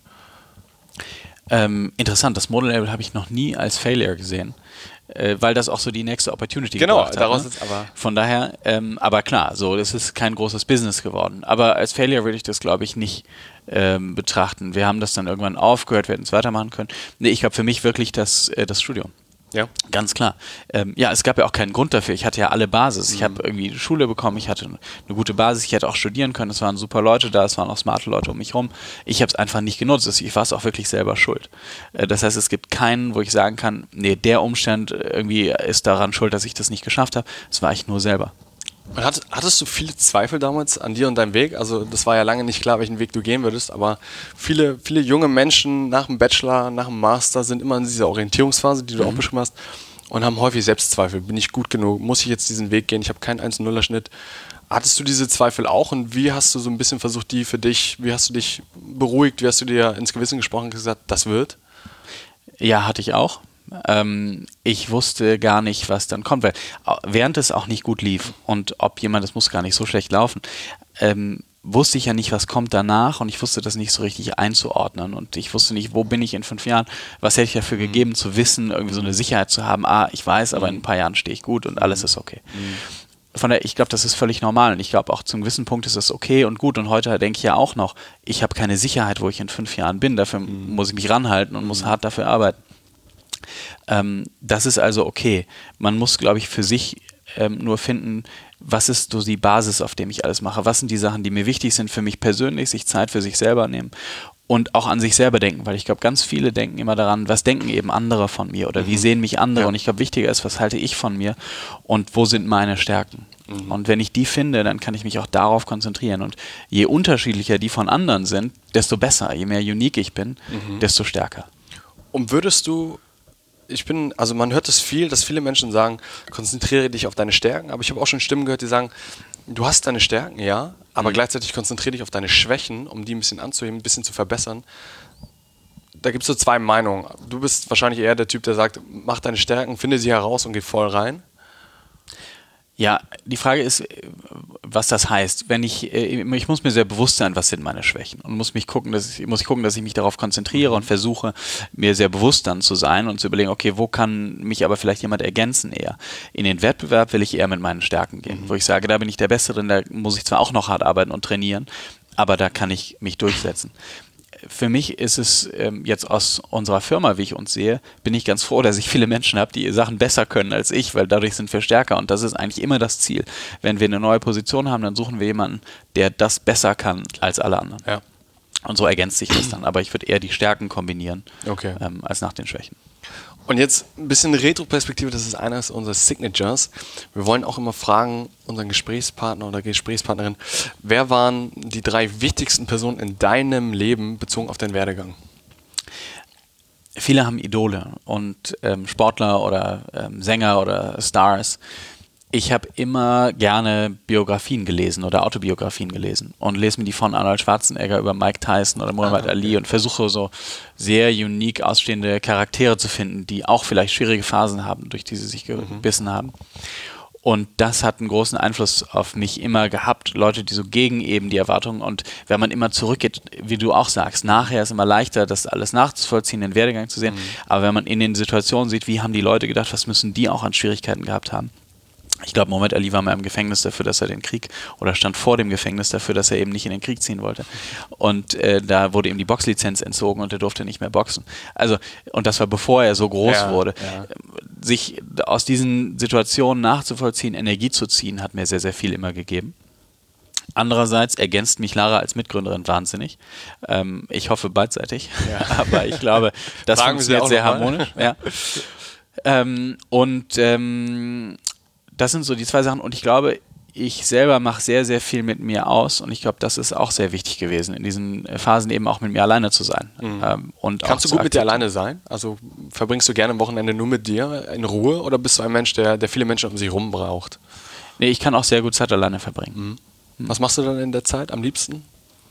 Ähm, interessant, das Modelabel habe ich noch nie als Failure gesehen, äh, weil das auch so die nächste Opportunity genau, gebracht hat. Daraus ne? ist aber Von daher, ähm, aber klar, so, das ist kein großes Business geworden. Aber als Failure würde ich das, glaube ich, nicht ähm, betrachten. Wir haben das dann irgendwann aufgehört, wir hätten es weitermachen können. Nee, ich glaube für mich wirklich das, äh, das Studium. Ja. Ganz klar. Ähm, ja, es gab ja auch keinen Grund dafür. Ich hatte ja alle Basis. Ich habe irgendwie Schule bekommen, ich hatte eine gute Basis, ich hätte auch studieren können, es waren super Leute da, es waren auch smarte Leute um mich rum. Ich habe es einfach nicht genutzt. Ich war es auch wirklich selber schuld. Äh, das heißt, es gibt keinen, wo ich sagen kann, nee, der Umstand irgendwie ist daran schuld, dass ich das nicht geschafft habe. Das war ich nur selber. Und hat, hattest du viele Zweifel damals an dir und deinem Weg? Also das war ja lange nicht klar, welchen Weg du gehen würdest, aber viele, viele junge Menschen nach dem Bachelor, nach dem Master sind immer in dieser Orientierungsphase, die du mhm. auch beschrieben hast, und haben häufig Selbstzweifel. Bin ich gut genug? Muss ich jetzt diesen Weg gehen? Ich habe keinen eins null er Schnitt. Hattest du diese Zweifel auch und wie hast du so ein bisschen versucht, die für dich, wie hast du dich beruhigt, wie hast du dir ins Gewissen gesprochen und gesagt, das wird? Ja, hatte ich auch. Ähm, ich wusste gar nicht, was dann kommt, weil während es auch nicht gut lief und ob jemand, das muss gar nicht so schlecht laufen, ähm, wusste ich ja nicht, was kommt danach und ich wusste das nicht so richtig einzuordnen und ich wusste nicht, wo bin ich in fünf Jahren, was hätte ich dafür mhm. gegeben zu wissen, irgendwie so eine Sicherheit zu haben, ah, ich weiß, aber in ein paar Jahren stehe ich gut und alles ist okay. Mhm. Von daher, ich glaube, das ist völlig normal und ich glaube auch zum gewissen Punkt ist das okay und gut und heute denke ich ja auch noch, ich habe keine Sicherheit, wo ich in fünf Jahren bin, dafür mhm. muss ich mich ranhalten und mhm. muss hart dafür arbeiten. Ähm, das ist also okay. Man muss, glaube ich, für sich ähm, nur finden, was ist so die Basis, auf dem ich alles mache? Was sind die Sachen, die mir wichtig sind für mich persönlich, sich Zeit für sich selber nehmen und auch an sich selber denken, weil ich glaube, ganz viele denken immer daran, was denken eben andere von mir oder wie Mhm. sehen mich andere Ja. und ich glaube, wichtiger ist, was halte ich von mir und wo sind meine Stärken? Mhm. Und wenn ich die finde, dann kann ich mich auch darauf konzentrieren und je unterschiedlicher die von anderen sind, desto besser, je mehr unique ich bin, Mhm. desto stärker. Und würdest du, ich bin, also man hört es viel, dass viele Menschen sagen, konzentriere dich auf deine Stärken, aber ich habe auch schon Stimmen gehört, die sagen, du hast deine Stärken, ja, aber Mhm. gleichzeitig konzentriere dich auf deine Schwächen, um die ein bisschen anzuheben, ein bisschen zu verbessern. Da gibt es so zwei Meinungen. Du bist wahrscheinlich eher der Typ, der sagt, mach deine Stärken, finde sie heraus und geh voll rein. Ja, die Frage ist, was das heißt. Wenn ich, ich muss mir sehr bewusst sein, was sind meine Schwächen und muss mich gucken, dass ich, muss ich gucken, dass ich mich darauf konzentriere und versuche, mir sehr bewusst dann zu sein und zu überlegen, okay, wo kann mich aber vielleicht jemand ergänzen eher? In den Wettbewerb will ich eher mit meinen Stärken gehen, Mhm. wo ich sage, da bin ich der Beste drin, da muss ich zwar auch noch hart arbeiten und trainieren, aber da kann ich mich durchsetzen. Für mich ist es ähm, jetzt aus unserer Firma, wie ich uns sehe, bin ich ganz froh, dass ich viele Menschen habe, die Sachen besser können als ich, weil dadurch sind wir stärker und das ist eigentlich immer das Ziel. Wenn wir eine neue Position haben, dann suchen wir jemanden, der das besser kann als alle anderen. Ja. Und so ergänzt sich das dann, aber ich würde eher die Stärken kombinieren, Okay. ähm, als nach den Schwächen. Und jetzt ein bisschen Retro-Perspektive, das ist eines unserer Signatures. Wir wollen auch immer fragen, unseren Gesprächspartner oder Gesprächspartnerin, wer waren die drei wichtigsten Personen in deinem Leben bezogen auf deinen Werdegang? Viele haben Idole und ähm, Sportler oder ähm, Sänger oder Stars. Ich habe immer gerne Biografien gelesen oder Autobiografien gelesen und lese mir die von Arnold Schwarzenegger über Mike Tyson oder Muhammad Ah, okay. Ali und versuche so sehr unique ausstehende Charaktere zu finden, die auch vielleicht schwierige Phasen haben, durch die sie sich gebissen haben. Und das hat einen großen Einfluss auf mich immer gehabt. Leute, die so gegen eben die Erwartungen und wenn man immer zurückgeht, wie du auch sagst, nachher ist immer leichter, das alles nachzuvollziehen, den Werdegang zu sehen. Mhm. Aber wenn man in den Situationen sieht, wie haben die Leute gedacht, was müssen die auch an Schwierigkeiten gehabt haben. Ich glaube, Muhammad Ali war mal im Gefängnis dafür, dass er den Krieg, oder stand vor dem Gefängnis dafür, dass er eben nicht in den Krieg ziehen wollte. Und äh, da wurde ihm die Boxlizenz entzogen und er durfte nicht mehr boxen. Also, und das war bevor er so groß Ja, wurde. ja. Sich aus diesen Situationen nachzuvollziehen, Energie zu ziehen, hat mir sehr, sehr viel immer gegeben. Andererseits ergänzt mich Lara als Mitgründerin wahnsinnig. Ähm, ich hoffe beidseitig, Ja. aber ich glaube, das Fragen wir sie funktioniert auch sehr noch mal. harmonisch. Ja. ähm, und ähm, das sind so die zwei Sachen und ich glaube, ich selber mache sehr, sehr viel mit mir aus und ich glaube, das ist auch sehr wichtig gewesen, in diesen Phasen eben auch mit mir alleine zu sein. Mhm. Ähm, und Kannst auch du gut zu mit dir akzeptieren. alleine sein? Also verbringst du gerne am Wochenende nur mit dir in Ruhe oder bist du ein Mensch, der, der viele Menschen um sich rum braucht? Nee, ich kann auch sehr gut Zeit alleine verbringen. Mhm. Was machst du dann in der Zeit am liebsten?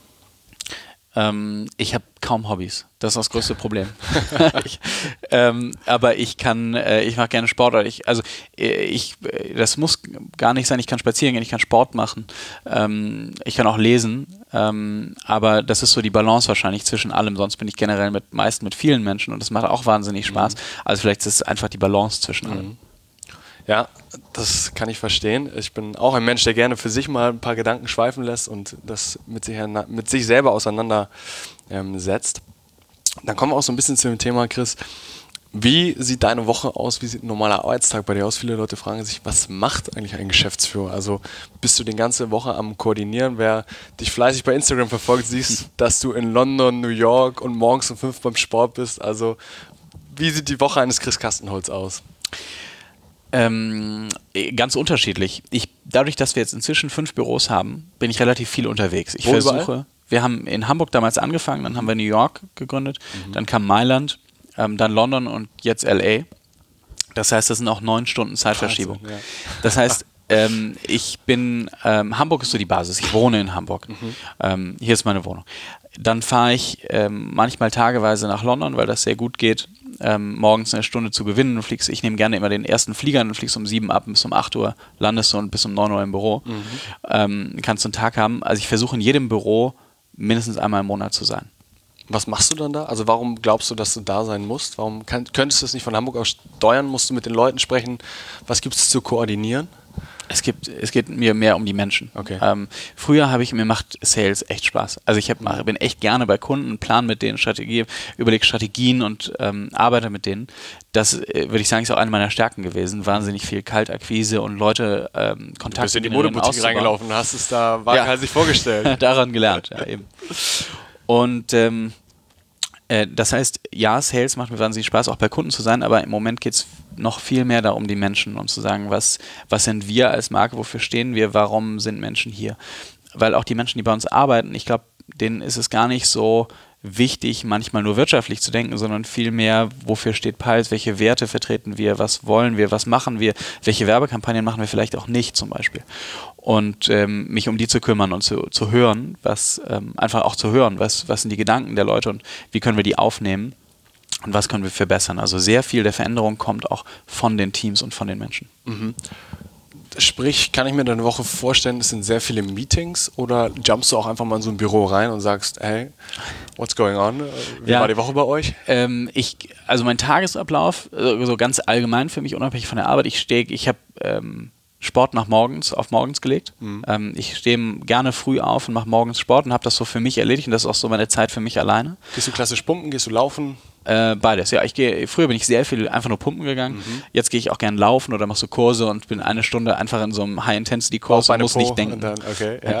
Ähm, ich habe kaum Hobbys. Das ist das größte Problem. ich, ähm, aber ich kann, äh, ich mache gerne Sport. Ich, also äh, ich, äh, das muss gar nicht sein. Ich kann spazieren gehen, ich kann Sport machen, ähm, ich kann auch lesen. Ähm, aber das ist so die Balance wahrscheinlich zwischen allem. Sonst bin ich generell mit meist mit vielen Menschen und das macht auch wahnsinnig Spaß. Mhm. Also vielleicht ist es einfach die Balance zwischen allem. Mhm. Ja, das kann ich verstehen. Ich bin auch ein Mensch, der gerne für sich mal ein paar Gedanken schweifen lässt und das mit sich, mit sich selber auseinandersetzt. Ähm, setzt. Dann kommen wir auch so ein bisschen zu dem Thema, Chris. Wie sieht deine Woche aus? Wie sieht ein normaler Arbeitstag bei dir aus? Viele Leute fragen sich, was macht eigentlich ein Geschäftsführer? Also bist du die ganze Woche am Koordinieren? Wer dich fleißig bei Instagram verfolgt, siehst, dass du in London, New York und morgens um fünf beim Sport bist. Also wie sieht die Woche eines Chris Kastenholz aus? Ähm, ganz unterschiedlich. Ich, dadurch, dass wir jetzt inzwischen fünf Büros haben, bin ich relativ viel unterwegs. Ich Wo versuche, überall? wir haben in Hamburg damals angefangen, dann haben wir New York gegründet, mhm. dann kam Mailand, ähm, dann London und jetzt L A. Das heißt, das sind auch neun Stunden Zeitverschiebung. Wahnsinn, ja. Das heißt, ähm, ich bin, ähm, Hamburg ist so die Basis, ich wohne in Hamburg. Mhm. Ähm, hier ist meine Wohnung. Dann fahre ich ähm, manchmal tageweise nach London, weil das sehr gut geht, ähm, morgens eine Stunde zu gewinnen. Du fliegst, ich nehme gerne immer den ersten Flieger, du fliegst um sieben ab, bis um acht Uhr landest du und bis um neun Uhr im Büro. Mhm. Ähm, kannst du einen Tag haben. Also ich versuche in jedem Büro mindestens einmal im Monat zu sein. Was machst du dann da? Also warum glaubst du, dass du da sein musst? Warum kann, könntest du es nicht von Hamburg aus steuern? Musst du mit den Leuten sprechen? Was gibt es zu koordinieren? Es gibt, es geht mir mehr um die Menschen. Okay. Ähm, früher habe ich mir macht Sales echt Spaß. Also ich hab, Mhm. bin echt gerne bei Kunden, plan mit denen Strategie, überlege Strategien und ähm, arbeite mit denen. Das äh, würde ich sagen, ist auch eine meiner Stärken gewesen. Wahnsinnig viel Kaltakquise und Leute ähm, Kontakte. Du bist in die generieren, Modeboutique auszubauen. reingelaufen und hast es da waghalsig vorgestellt. Daran gelernt, ja eben. Und ähm, äh, das heißt, ja, Sales macht mir wahnsinnig Spaß, auch bei Kunden zu sein, aber im Moment geht es noch viel mehr darum, die Menschen und zu sagen, was, was sind wir als Marke, wofür stehen wir, warum sind Menschen hier? Weil auch die Menschen, die bei uns arbeiten, ich glaube, denen ist es gar nicht so wichtig, manchmal nur wirtschaftlich zu denken, sondern vielmehr, wofür steht Pulse, welche Werte vertreten wir, was wollen wir, was machen wir, welche Werbekampagnen machen wir vielleicht auch nicht zum Beispiel. Und ähm, mich um die zu kümmern und zu, zu hören, was ähm, einfach auch zu hören, was, was sind die Gedanken der Leute und wie können wir die aufnehmen und was können wir verbessern. Also sehr viel der Veränderung kommt auch von den Teams und von den Menschen. Mhm. Sprich, kann ich mir deine Woche vorstellen, es sind sehr viele Meetings oder jumpst du auch einfach mal in so ein Büro rein und sagst, hey, what's going on? Wie Ja. war die Woche bei euch? Ähm, ich, also mein Tagesablauf, äh, so ganz allgemein für mich, unabhängig von der Arbeit, ich stehe, ich habe ähm, Sport nach morgens, auf morgens gelegt. Mhm. Ähm, ich stehe gerne früh auf und mache morgens Sport und habe das so für mich erledigt und das ist auch so meine Zeit für mich alleine. Gehst du klassisch pumpen, gehst du laufen? Äh, beides, ja. Ich gehe, früher bin ich sehr viel einfach nur pumpen gegangen. Mhm. Jetzt gehe ich auch gern laufen oder mache so Kurse und bin eine Stunde einfach in so einem High-Intensity-Kurs und muss Po nicht denken. Und dann, okay, ja.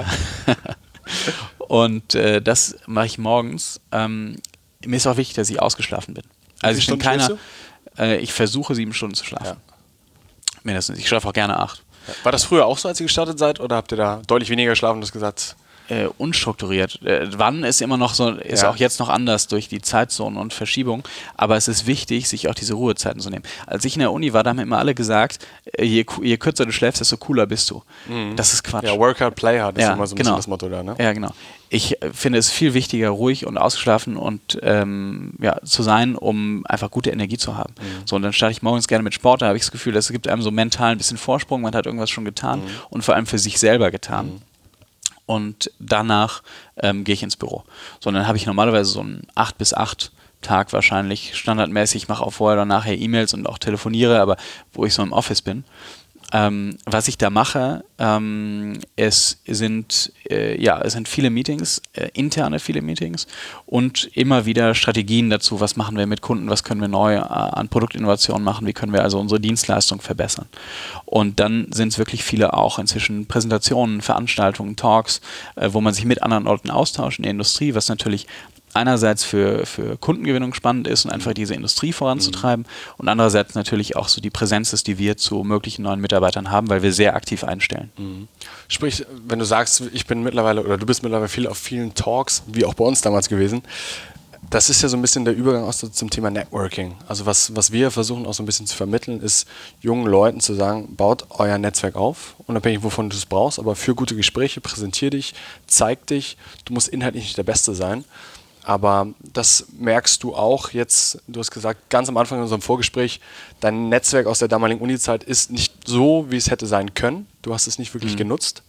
Und äh, das mache ich morgens. Ähm, mir ist auch wichtig, dass ich ausgeschlafen bin. Also Wie ich bin Stunden keiner. Äh, ich versuche sieben Stunden zu schlafen. Ja. Mindestens. Ich schlafe auch gerne acht. War das früher auch so, als ihr gestartet seid, oder habt ihr da deutlich weniger geschlafen und das gesagt? Äh, unstrukturiert. Äh, wann ist immer noch so, ist Ja. auch jetzt noch anders durch die Zeitzonen und Verschiebung, aber es ist wichtig, sich auch diese Ruhezeiten zu nehmen. Als ich in der Uni war, da haben immer alle gesagt, äh, je, je kürzer du schläfst, desto cooler bist du. Mhm. Das ist Quatsch. Ja, work hard, play hard ist Ja, immer so ein genau. bisschen das Motto da, ne? Ja, genau. Ich äh, finde es viel wichtiger, ruhig und ausgeschlafen und ähm, ja, zu sein, um einfach gute Energie zu haben. Mhm. So, und dann starte ich morgens gerne mit Sport, da habe ich das Gefühl, das gibt einem so mental ein bisschen Vorsprung, man hat irgendwas schon getan mhm. und vor allem für sich selber getan. Mhm. Und danach ähm, gehe ich ins Büro. So, und dann habe ich normalerweise so einen acht bis acht Tag wahrscheinlich standardmäßig, mache auch vorher oder nachher E-Mails und auch telefoniere, aber wo ich so im Office bin. Ähm, was ich da mache, ähm, es sind äh, ja, es sind viele Meetings, äh, interne viele Meetings und immer wieder Strategien dazu, was machen wir mit Kunden, was können wir neu äh, an Produktinnovationen machen, wie können wir also unsere Dienstleistung verbessern. Und dann sind es wirklich viele auch inzwischen Präsentationen, Veranstaltungen, Talks, äh, wo man sich mit anderen Leuten austauscht in der Industrie, was natürlich einerseits für, für Kundengewinnung spannend ist und einfach diese Industrie voranzutreiben mhm. und andererseits natürlich auch so die Präsenz ist, die wir zu möglichen neuen Mitarbeitern haben, weil wir sehr aktiv einstellen. Mhm. Sprich, wenn du sagst, ich bin mittlerweile oder du bist mittlerweile viel auf vielen Talks, wie auch bei uns damals gewesen, das ist ja so ein bisschen der Übergang auch so zum Thema Networking. Also was, was wir versuchen auch so ein bisschen zu vermitteln, ist jungen Leuten zu sagen, baut euer Netzwerk auf, unabhängig wovon du es brauchst, aber für gute Gespräche, präsentier dich, zeig dich, du musst inhaltlich nicht der Beste sein. Aber das merkst du auch jetzt, du hast gesagt, ganz am Anfang in unserem Vorgespräch, dein Netzwerk aus der damaligen Uni-Zeit ist nicht so, wie es hätte sein können. Du hast es nicht wirklich mhm. genutzt.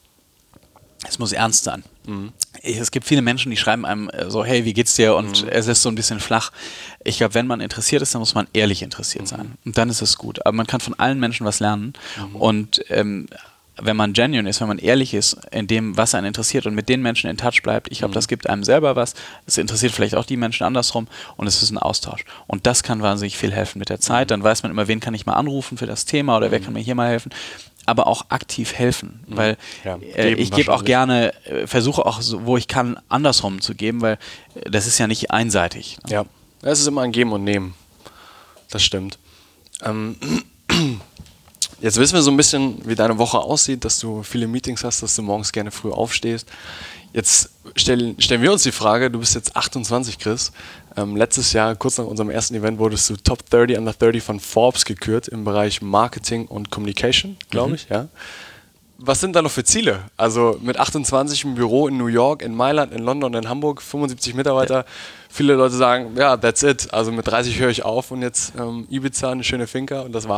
Es muss ernst sein. Mhm. Es gibt viele Menschen, die schreiben einem so, hey, wie geht's dir? Und mhm. es ist so ein bisschen flach. Ich glaube, wenn man interessiert ist, dann muss man ehrlich interessiert mhm. sein. Und dann ist es gut. Aber man kann von allen Menschen was lernen. Mhm. Und ähm, wenn man genuine ist, wenn man ehrlich ist in dem, was einen interessiert und mit den Menschen in Touch bleibt, ich glaube, mhm. das gibt einem selber was. Es interessiert vielleicht auch die Menschen andersrum und es ist ein Austausch. Und das kann wahnsinnig viel helfen mit der Zeit. Dann weiß man immer, wen kann ich mal anrufen für das Thema oder mhm. wer kann mir hier mal helfen. Aber auch aktiv helfen, mhm. weil ja, äh, ich gebe auch gerne, äh, versuche auch, so, wo ich kann, andersrum zu geben, weil äh, das ist ja nicht einseitig. Ne? Ja, es ist immer ein Geben und Nehmen. Das stimmt. Ähm, Jetzt wissen wir so ein bisschen, wie deine Woche aussieht, dass du viele Meetings hast, dass du morgens gerne früh aufstehst. Jetzt stell, stellen wir uns die Frage, du bist jetzt achtundzwanzig, Chris. Ähm, letztes Jahr, kurz nach unserem ersten Event, wurdest du Top dreißig Under dreißig von Forbes gekürt im Bereich Marketing und Communication, glaube mhm. ich. Ja. Was sind da noch für Ziele? Also mit achtundzwanzig im Büro in New York, in Mailand, in London, in Hamburg, fünfundsiebzig Mitarbeiter. Ja. Viele Leute sagen, ja, that's it. Also mit dreißig höre ich auf und jetzt ähm, Ibiza, eine schöne Finca und das war's.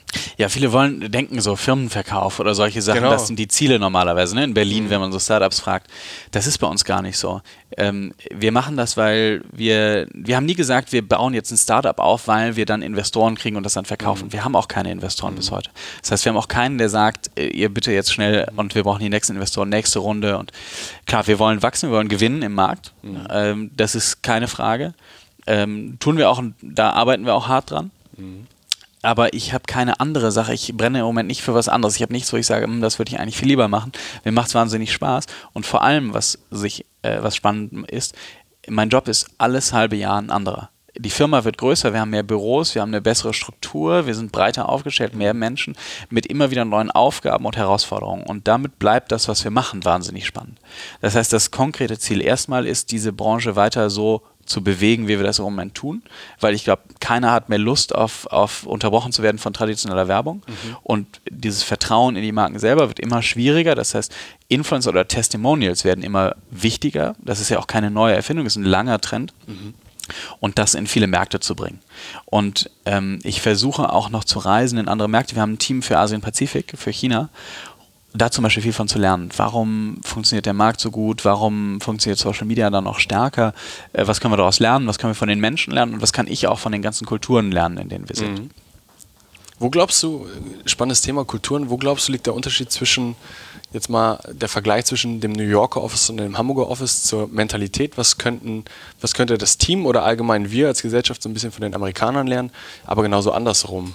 Ja, viele wollen, denken so Firmenverkauf oder solche Sachen, Genau. das sind die Ziele normalerweise, ne? In Berlin, Mhm. wenn man so Startups fragt. Das ist bei uns gar nicht so. Ähm, wir machen das, weil wir, wir haben nie gesagt, wir bauen jetzt ein Startup auf, weil wir dann Investoren kriegen und das dann verkaufen. Mhm. Wir haben auch keine Investoren Mhm. bis heute. Das heißt, wir haben auch keinen, der sagt, äh, ihr bitte jetzt schnell Mhm. und wir brauchen die nächsten Investoren, nächste Runde. Und klar, wir wollen wachsen, wir wollen gewinnen im Markt. Mhm. Ähm, das ist keine Frage. Ähm, tun wir auch und da arbeiten wir auch hart dran. Mhm. Aber ich habe keine andere Sache. Ich brenne im Moment nicht für was anderes. Ich habe nichts, wo ich sage, hm, das würde ich eigentlich viel lieber machen. Mir macht es wahnsinnig Spaß. Und vor allem, was sich, äh, was spannend ist, mein Job ist alles halbe Jahr ein anderer. Die Firma wird größer, wir haben mehr Büros, wir haben eine bessere Struktur, wir sind breiter aufgestellt, mehr Menschen mit immer wieder neuen Aufgaben und Herausforderungen. Und damit bleibt das, was wir machen, wahnsinnig spannend. Das heißt, das konkrete Ziel erstmal ist, diese Branche weiter so zu bewegen, wie wir das im Moment tun, weil ich glaube, keiner hat mehr Lust auf, auf unterbrochen zu werden von traditioneller Werbung mhm. und dieses Vertrauen in die Marken selber wird immer schwieriger, das heißt, Influencer oder Testimonials werden immer wichtiger, das ist ja auch keine neue Erfindung, das ist ein langer Trend mhm. und das in viele Märkte zu bringen. Und ähm, ich versuche auch noch zu reisen in andere Märkte, wir haben ein Team für Asien-Pazifik, für China, da zum Beispiel viel von zu lernen. Warum funktioniert der Markt so gut? Warum funktioniert Social Media dann noch stärker? Äh, was können wir daraus lernen? Was können wir von den Menschen lernen? Und was kann ich auch von den ganzen Kulturen lernen, in denen wir sind? Mhm. Wo glaubst du, spannendes Thema Kulturen, wo glaubst du liegt der Unterschied zwischen, jetzt mal der Vergleich zwischen dem New Yorker Office und dem Hamburger Office zur Mentalität? Was könnten, was könnte das Team oder allgemein wir als Gesellschaft so ein bisschen von den Amerikanern lernen, aber genauso andersrum?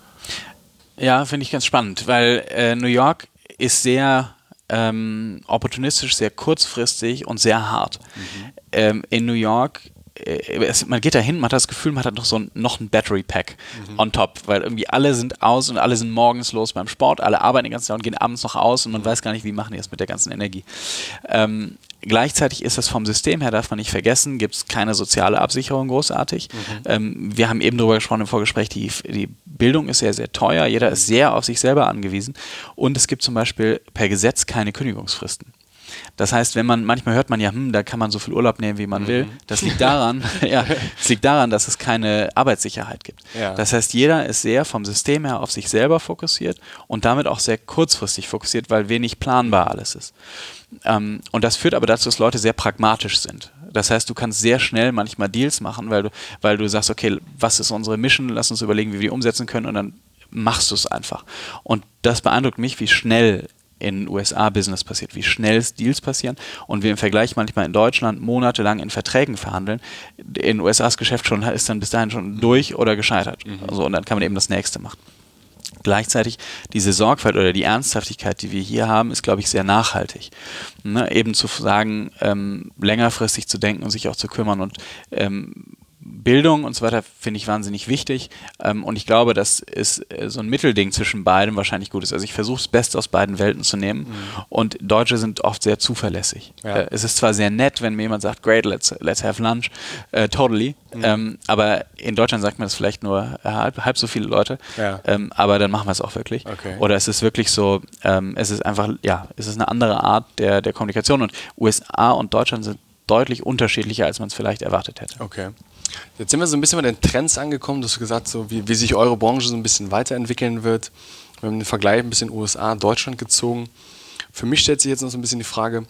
Ja, finde ich ganz spannend, weil äh, New York ist sehr ähm, opportunistisch, sehr kurzfristig und sehr hart. Mhm. Ähm, in New York, äh, es, man geht da hin, man hat das Gefühl, man hat noch so ein, noch ein Battery Pack mhm. on top, weil irgendwie alle sind aus und alle sind morgens los beim Sport, alle arbeiten den ganzen Tag und gehen abends noch aus und man mhm. weiß gar nicht, wie machen die das mit der ganzen Energie. Ähm, Gleichzeitig ist das vom System her, darf man nicht vergessen, gibt es keine soziale Absicherung großartig. Mhm. Ähm, wir haben eben darüber gesprochen im Vorgespräch, die, die Bildung ist sehr, sehr teuer, jeder ist sehr auf sich selber angewiesen und es gibt zum Beispiel per Gesetz keine Kündigungsfristen. Das heißt, wenn man, manchmal hört man ja, hm, da kann man so viel Urlaub nehmen, wie man mhm. will. Das liegt daran, ja, das liegt daran, dass es keine Arbeitssicherheit gibt. Ja. Das heißt, jeder ist sehr vom System her auf sich selber fokussiert und damit auch sehr kurzfristig fokussiert, weil wenig planbar alles ist. Ähm, und das führt aber dazu, dass Leute sehr pragmatisch sind. Das heißt, du kannst sehr schnell manchmal Deals machen, weil du, weil du sagst, okay, was ist unsere Mission, lass uns überlegen, wie wir die umsetzen können und dann machst du es einfach. Und das beeindruckt mich, wie schnell in U S A Business passiert, wie schnell Deals passieren und wir im Vergleich manchmal in Deutschland monatelang in Verträgen verhandeln. In U S A das Geschäft schon ist dann bis dahin schon durch oder gescheitert. Mhm. Also, und dann kann man eben das nächste machen. Gleichzeitig diese Sorgfalt oder die Ernsthaftigkeit, die wir hier haben, ist, glaube ich, sehr nachhaltig. Ne? Eben zu sagen, ähm, längerfristig zu denken und sich auch zu kümmern und ähm, Bildung und so weiter finde ich wahnsinnig wichtig ähm, und ich glaube, dass es äh, so ein Mittelding zwischen beidem wahrscheinlich gut ist. Also ich versuche das Beste aus beiden Welten zu nehmen mhm. und Deutsche sind oft sehr zuverlässig. Ja. Äh, es ist zwar sehr nett, wenn mir jemand sagt, great, let's, let's have lunch, uh, totally, mhm. ähm, aber in Deutschland sagt man das vielleicht nur äh, halb, halb so viele Leute, ja. ähm, aber dann machen wir es auch wirklich. Okay. Oder es ist wirklich so, ähm, es ist einfach, ja, es ist eine andere Art der, der Kommunikation und U S A und Deutschland sind deutlich unterschiedlicher, als man es vielleicht erwartet hätte. Okay. Jetzt sind wir so ein bisschen bei den Trends angekommen. Du hast gesagt, so wie, wie sich eure Branche so ein bisschen weiterentwickeln wird. Wir haben den Vergleich ein bisschen U S A, Deutschland gezogen. Für mich stellt sich jetzt noch so ein bisschen die Frage,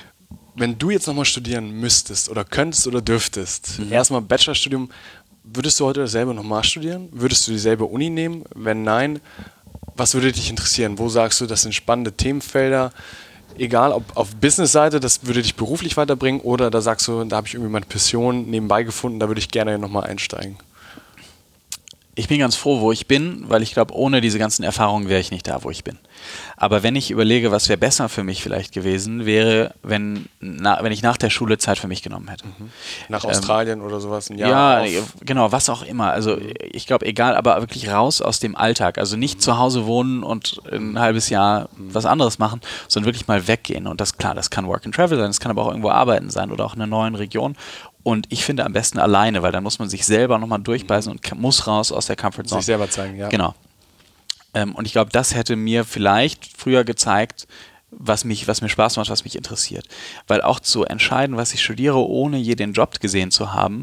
wenn du jetzt nochmal studieren müsstest oder könntest oder dürftest, mhm. erstmal Bachelorstudium, würdest du heute dasselbe nochmal studieren? Würdest du dieselbe Uni nehmen? Wenn nein, was würde dich interessieren? Wo sagst du, das sind spannende Themenfelder? Egal, ob auf Business-Seite, das würde dich beruflich weiterbringen oder da sagst du, da habe ich irgendwie meine Passion nebenbei gefunden, da würde ich gerne nochmal einsteigen. Ich bin ganz froh, wo ich bin, weil ich glaube, ohne diese ganzen Erfahrungen wäre ich nicht da, wo ich bin. Aber wenn ich überlege, was wäre besser für mich vielleicht gewesen, wäre, wenn, na, wenn ich nach der Schule Zeit für mich genommen hätte. Mhm. Nach ähm, Australien oder sowas, ein Jahr Ja, auf. genau, was auch immer. Also ich glaube, egal, aber wirklich raus aus dem Alltag. Also nicht mhm. zu Hause wohnen und ein halbes Jahr mhm. was anderes machen, sondern wirklich mal weggehen. Und das, klar, das kann Work and Travel sein, das kann aber auch irgendwo arbeiten sein oder auch in einer neuen Region. Und ich finde am besten alleine, weil dann muss man sich selber nochmal durchbeißen und muss raus aus der Comfort Zone. Sich selber zeigen, ja. Genau. Ähm, und ich glaube, das hätte mir vielleicht früher gezeigt, was mich, was mir Spaß macht, was mich interessiert. Weil auch zu entscheiden, was ich studiere, ohne je den Job gesehen zu haben,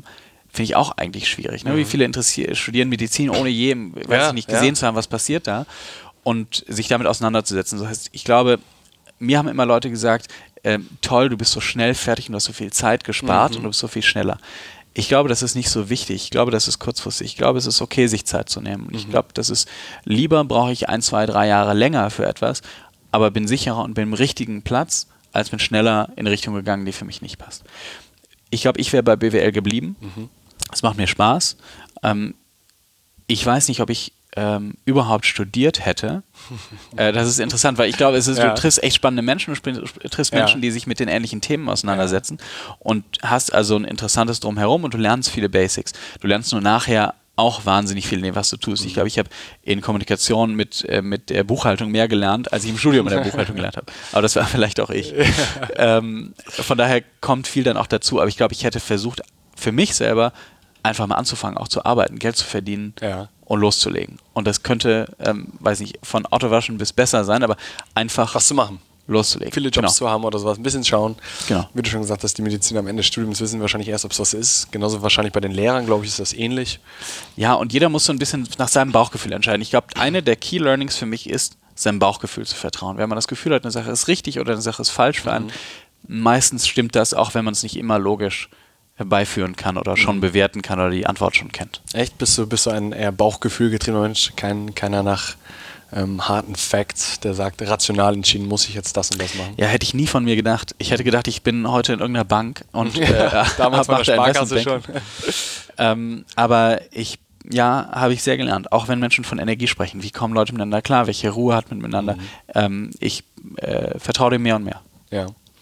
finde ich auch eigentlich schwierig. Ne? Mhm. Wie viele interessier- studieren Medizin, ohne je weiß Ja, ich nicht gesehen ja. zu haben, was passiert da und sich damit auseinanderzusetzen. Das heißt, ich glaube, mir haben immer Leute gesagt, äh, toll, du bist so schnell fertig und du hast so viel Zeit gespart Mhm. und du bist so viel schneller. Ich glaube, das ist nicht so wichtig. Ich glaube, das ist kurzfristig. Ich glaube, es ist okay, sich Zeit zu nehmen. Und ich Mhm. glaube, das ist lieber brauche ich ein, zwei, drei Jahre länger für etwas, aber bin sicherer und bin im richtigen Platz, als bin schneller in eine Richtung gegangen, die für mich nicht passt. Ich glaube, ich wäre bei B W L geblieben. Mhm. Es macht mir Spaß. Ähm, ich weiß nicht, ob ich ähm, überhaupt studiert hätte. äh, das ist interessant, weil ich glaube, es ist, Ja. du triffst echt spannende Menschen, du sp- triffst Ja. Menschen, die sich mit den ähnlichen Themen auseinandersetzen und hast also ein interessantes Drumherum und du lernst viele Basics. Du lernst nur nachher auch wahnsinnig viel in dem, was du tust. Ich glaube, ich habe in Kommunikation mit, äh, mit der Buchhaltung mehr gelernt, als ich im Studium mit der Buchhaltung gelernt habe. Aber das war vielleicht auch ich. ähm, von daher kommt viel dann auch dazu. Aber ich glaube, ich hätte versucht, für mich selber einfach mal anzufangen, auch zu arbeiten, Geld zu verdienen Ja. und loszulegen. Und das könnte, ähm, weiß nicht, von Autowaschen bis besser sein, aber einfach Was zu machen. loszulegen. Viele Jobs Genau. zu haben oder sowas, ein bisschen schauen. Genau. Wie du schon gesagt hast, die Mediziner am Ende des Studiums wissen wahrscheinlich erst, ob es was ist. Genauso wahrscheinlich bei den Lehrern, glaube ich, ist das ähnlich. Ja, und jeder muss so ein bisschen nach seinem Bauchgefühl entscheiden. Ich glaube, eine der Key Learnings für mich ist, seinem Bauchgefühl zu vertrauen. Wenn man das Gefühl hat, eine Sache ist richtig oder eine Sache ist falsch für einen, Mhm. meistens stimmt das, auch wenn man es nicht immer logisch herbeiführen kann oder schon Mhm. bewerten kann oder die Antwort schon kennt. Echt? Bist du, bist du ein eher Bauchgefühl getriebener Mensch? Kein, keiner nach ähm, harten Facts, der sagt, rational entschieden, muss ich jetzt das und das machen? Ja, hätte ich nie von mir gedacht. Ich hätte gedacht, ich bin heute in irgendeiner Bank und Ja, äh, damals bei mache der da Sparkasse schon. Investmentbanking. ähm, aber ich, ja, habe ich sehr gelernt. Auch wenn Menschen von Energie sprechen, wie kommen Leute miteinander klar, welche Ruhe hat man miteinander. Mhm. Ähm, ich äh, vertraue dem mehr und mehr. Ja.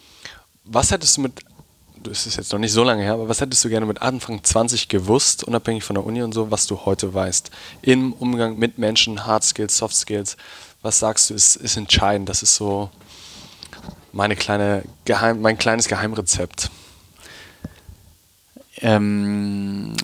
Was hättest du mit, das ist jetzt noch nicht so lange her, aber was hättest du gerne mit Anfang zwanzig gewusst, unabhängig von der Uni und so, was du heute weißt? Im Umgang mit Menschen, Hard Skills, Soft Skills, was sagst du, ist, ist entscheidend? Das ist so meine kleine Geheim, mein kleines Geheimrezept. Ähm,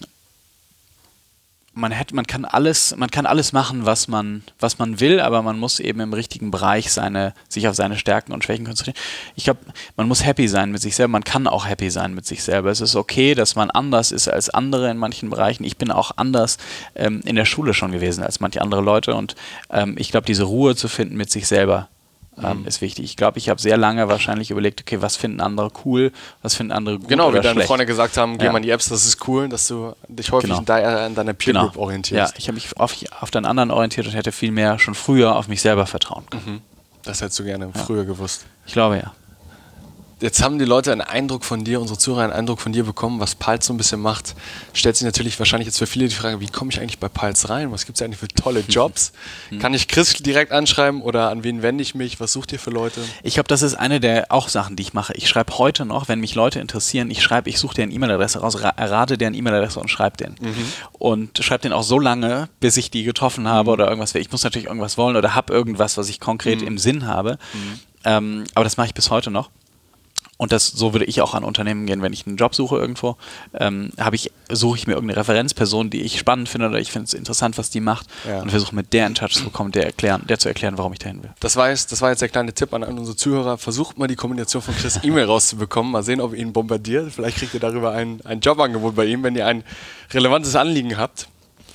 man hätte, man kann alles, man kann alles machen, was man, was man will, aber man muss eben im richtigen Bereich seine, sich auf seine Stärken und Schwächen konzentrieren. Ich glaube, man muss happy sein mit sich selber. Man kann auch happy sein mit sich selber. Es ist okay, dass man anders ist als andere in manchen Bereichen. Ich bin auch anders ähm, in der Schule schon gewesen als manche andere Leute und ähm, ich glaube, diese Ruhe zu finden mit sich selber ähm, Mhm. ist wichtig. Ich glaube, ich habe sehr lange wahrscheinlich überlegt, okay, was finden andere cool, was finden andere gut Genau, wie oder deine schlecht. Freunde gesagt haben, geh Ja. mal in die Apps, das ist cool, dass du dich häufig Genau. in, de, in deiner Peer Group Genau. orientierst. Ja, ich habe mich auf, auf den anderen orientiert und hätte viel mehr schon früher auf mich selber vertrauen können. Mhm. Das hättest du gerne früher gewusst. Ich glaube ja. Jetzt haben die Leute einen Eindruck von dir, unsere Zuhörer einen Eindruck von dir bekommen, was Pulse so ein bisschen macht. Stellt sich natürlich wahrscheinlich jetzt für viele die Frage, wie komme ich eigentlich bei Pulse rein? Was gibt es eigentlich für tolle Jobs? Kann ich Chris direkt anschreiben oder an wen wende ich mich? Was sucht ihr für Leute? Ich glaube, das ist eine der auch Sachen, die ich mache. Ich schreibe heute noch, wenn mich Leute interessieren, ich schreibe, ich suche deren E-Mail-Adresse raus, ra- errate deren E-Mail-Adresse und schreibe den. Und schreibe den auch so lange, bis ich die getroffen habe oder irgendwas. Ich muss natürlich irgendwas wollen oder habe irgendwas, was ich konkret im Sinn habe. Ähm, aber das mache ich bis heute noch. Und das, so würde ich auch an Unternehmen gehen, wenn ich einen Job suche irgendwo, ähm, habe ich, suche ich mir irgendeine Referenzperson, die ich spannend finde oder ich finde es interessant, was die macht Ja. und versuche mit der in Touch zu kommen, der, erklären, der zu erklären, warum ich dahin will. Das war, jetzt, das war jetzt der kleine Tipp an, an unsere Zuhörer. Versucht mal die Kombination von Chris E-Mail rauszubekommen. Mal sehen, ob ihr ihn bombardiert. Vielleicht kriegt ihr darüber ein, ein Jobangebot bei ihm, wenn ihr ein relevantes Anliegen habt.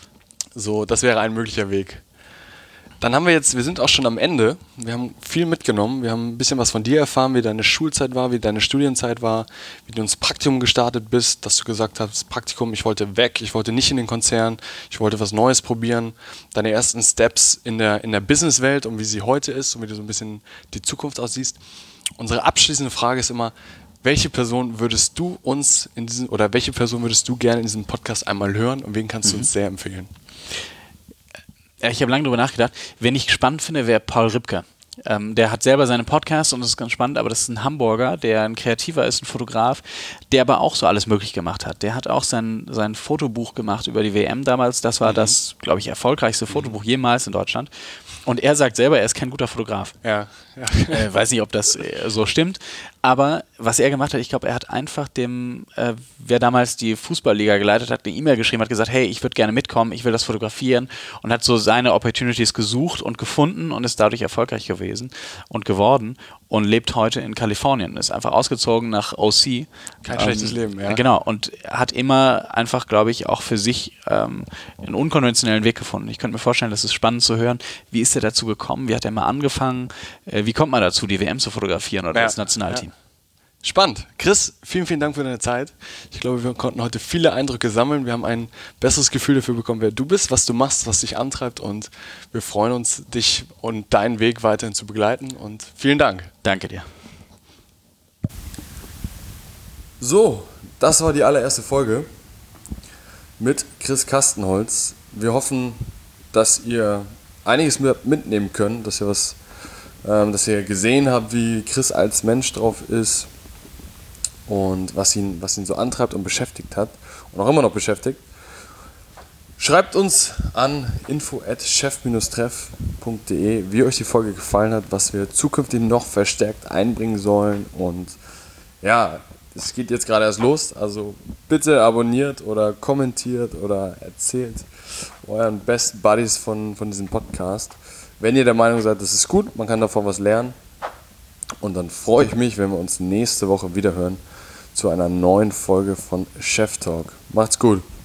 So, das wäre ein möglicher Weg. Dann haben wir jetzt, wir sind auch schon am Ende. Wir haben viel mitgenommen. Wir haben ein bisschen was von dir erfahren, wie deine Schulzeit war, wie deine Studienzeit war, wie du ins Praktikum gestartet bist, dass du gesagt hast, Praktikum, ich wollte weg, ich wollte nicht in den Konzern, ich wollte was Neues probieren. Deine ersten Steps in der, in der Businesswelt und wie sie heute ist und wie du so ein bisschen die Zukunft aussiehst. Unsere abschließende Frage ist immer, welche Person würdest du uns in diesem, oder welche Person würdest du gerne in diesem Podcast einmal hören und wen kannst du uns sehr empfehlen? Ja, ich habe lange darüber nachgedacht. Wen ich spannend finde, wäre Paul Ripke. Ähm, der hat selber seine Podcasts und das ist ganz spannend, aber das ist ein Hamburger, der ein Kreativer ist, ein Fotograf, der aber auch so alles möglich gemacht hat. Der hat auch sein, sein Fotobuch gemacht über die W M damals. Das war Mhm. das, glaube ich, erfolgreichste Fotobuch jemals in Deutschland. Und er sagt selber, er ist kein guter Fotograf. Ja, ja. Äh, weiß nicht, ob das äh, so stimmt. Aber was er gemacht hat, ich glaube, er hat einfach dem, äh, wer damals die Fußballliga geleitet hat, eine E-Mail geschrieben, hat gesagt, hey, ich würde gerne mitkommen, ich will das fotografieren und hat so seine Opportunities gesucht und gefunden und ist dadurch erfolgreich gewesen. gewesen und geworden und lebt heute in Kalifornien. Ist einfach ausgezogen nach O C. Kein ähm, schlechtes Leben, ja. Genau, und hat immer einfach, glaube ich, auch für sich ähm, einen unkonventionellen Weg gefunden. Ich könnte mir vorstellen, das ist spannend zu hören. Wie ist er dazu gekommen? Wie hat er mal angefangen? Äh, wie kommt man dazu, die W M zu fotografieren oder Ja, das Nationalteam? ja. Spannend. Chris, vielen, vielen Dank für deine Zeit. Ich glaube, wir konnten heute viele Eindrücke sammeln. Wir haben ein besseres Gefühl dafür bekommen, wer du bist, was du machst, was dich antreibt. Und wir freuen uns, dich und deinen Weg weiterhin zu begleiten. Und vielen Dank. Danke dir. So, das war die allererste Folge mit Chris Kastenholz. Wir hoffen, dass ihr einiges mitnehmen könnt, dass ihr was, ähm, dass ihr gesehen habt, wie Chris als Mensch drauf ist und was ihn, was ihn so antreibt und beschäftigt hat und auch immer noch beschäftigt. Schreibt uns an info at chef treff punkt de, wie euch die Folge gefallen hat, was wir zukünftig noch verstärkt einbringen sollen. Und ja, es geht jetzt gerade erst los, also bitte abonniert oder kommentiert oder erzählt euren Best Buddies von, von diesem Podcast. Wenn ihr der Meinung seid, das ist gut, man kann davon was lernen. Und dann freue ich mich, wenn wir uns nächste Woche wieder hören zu einer neuen Folge von Chef Talk. Macht's gut!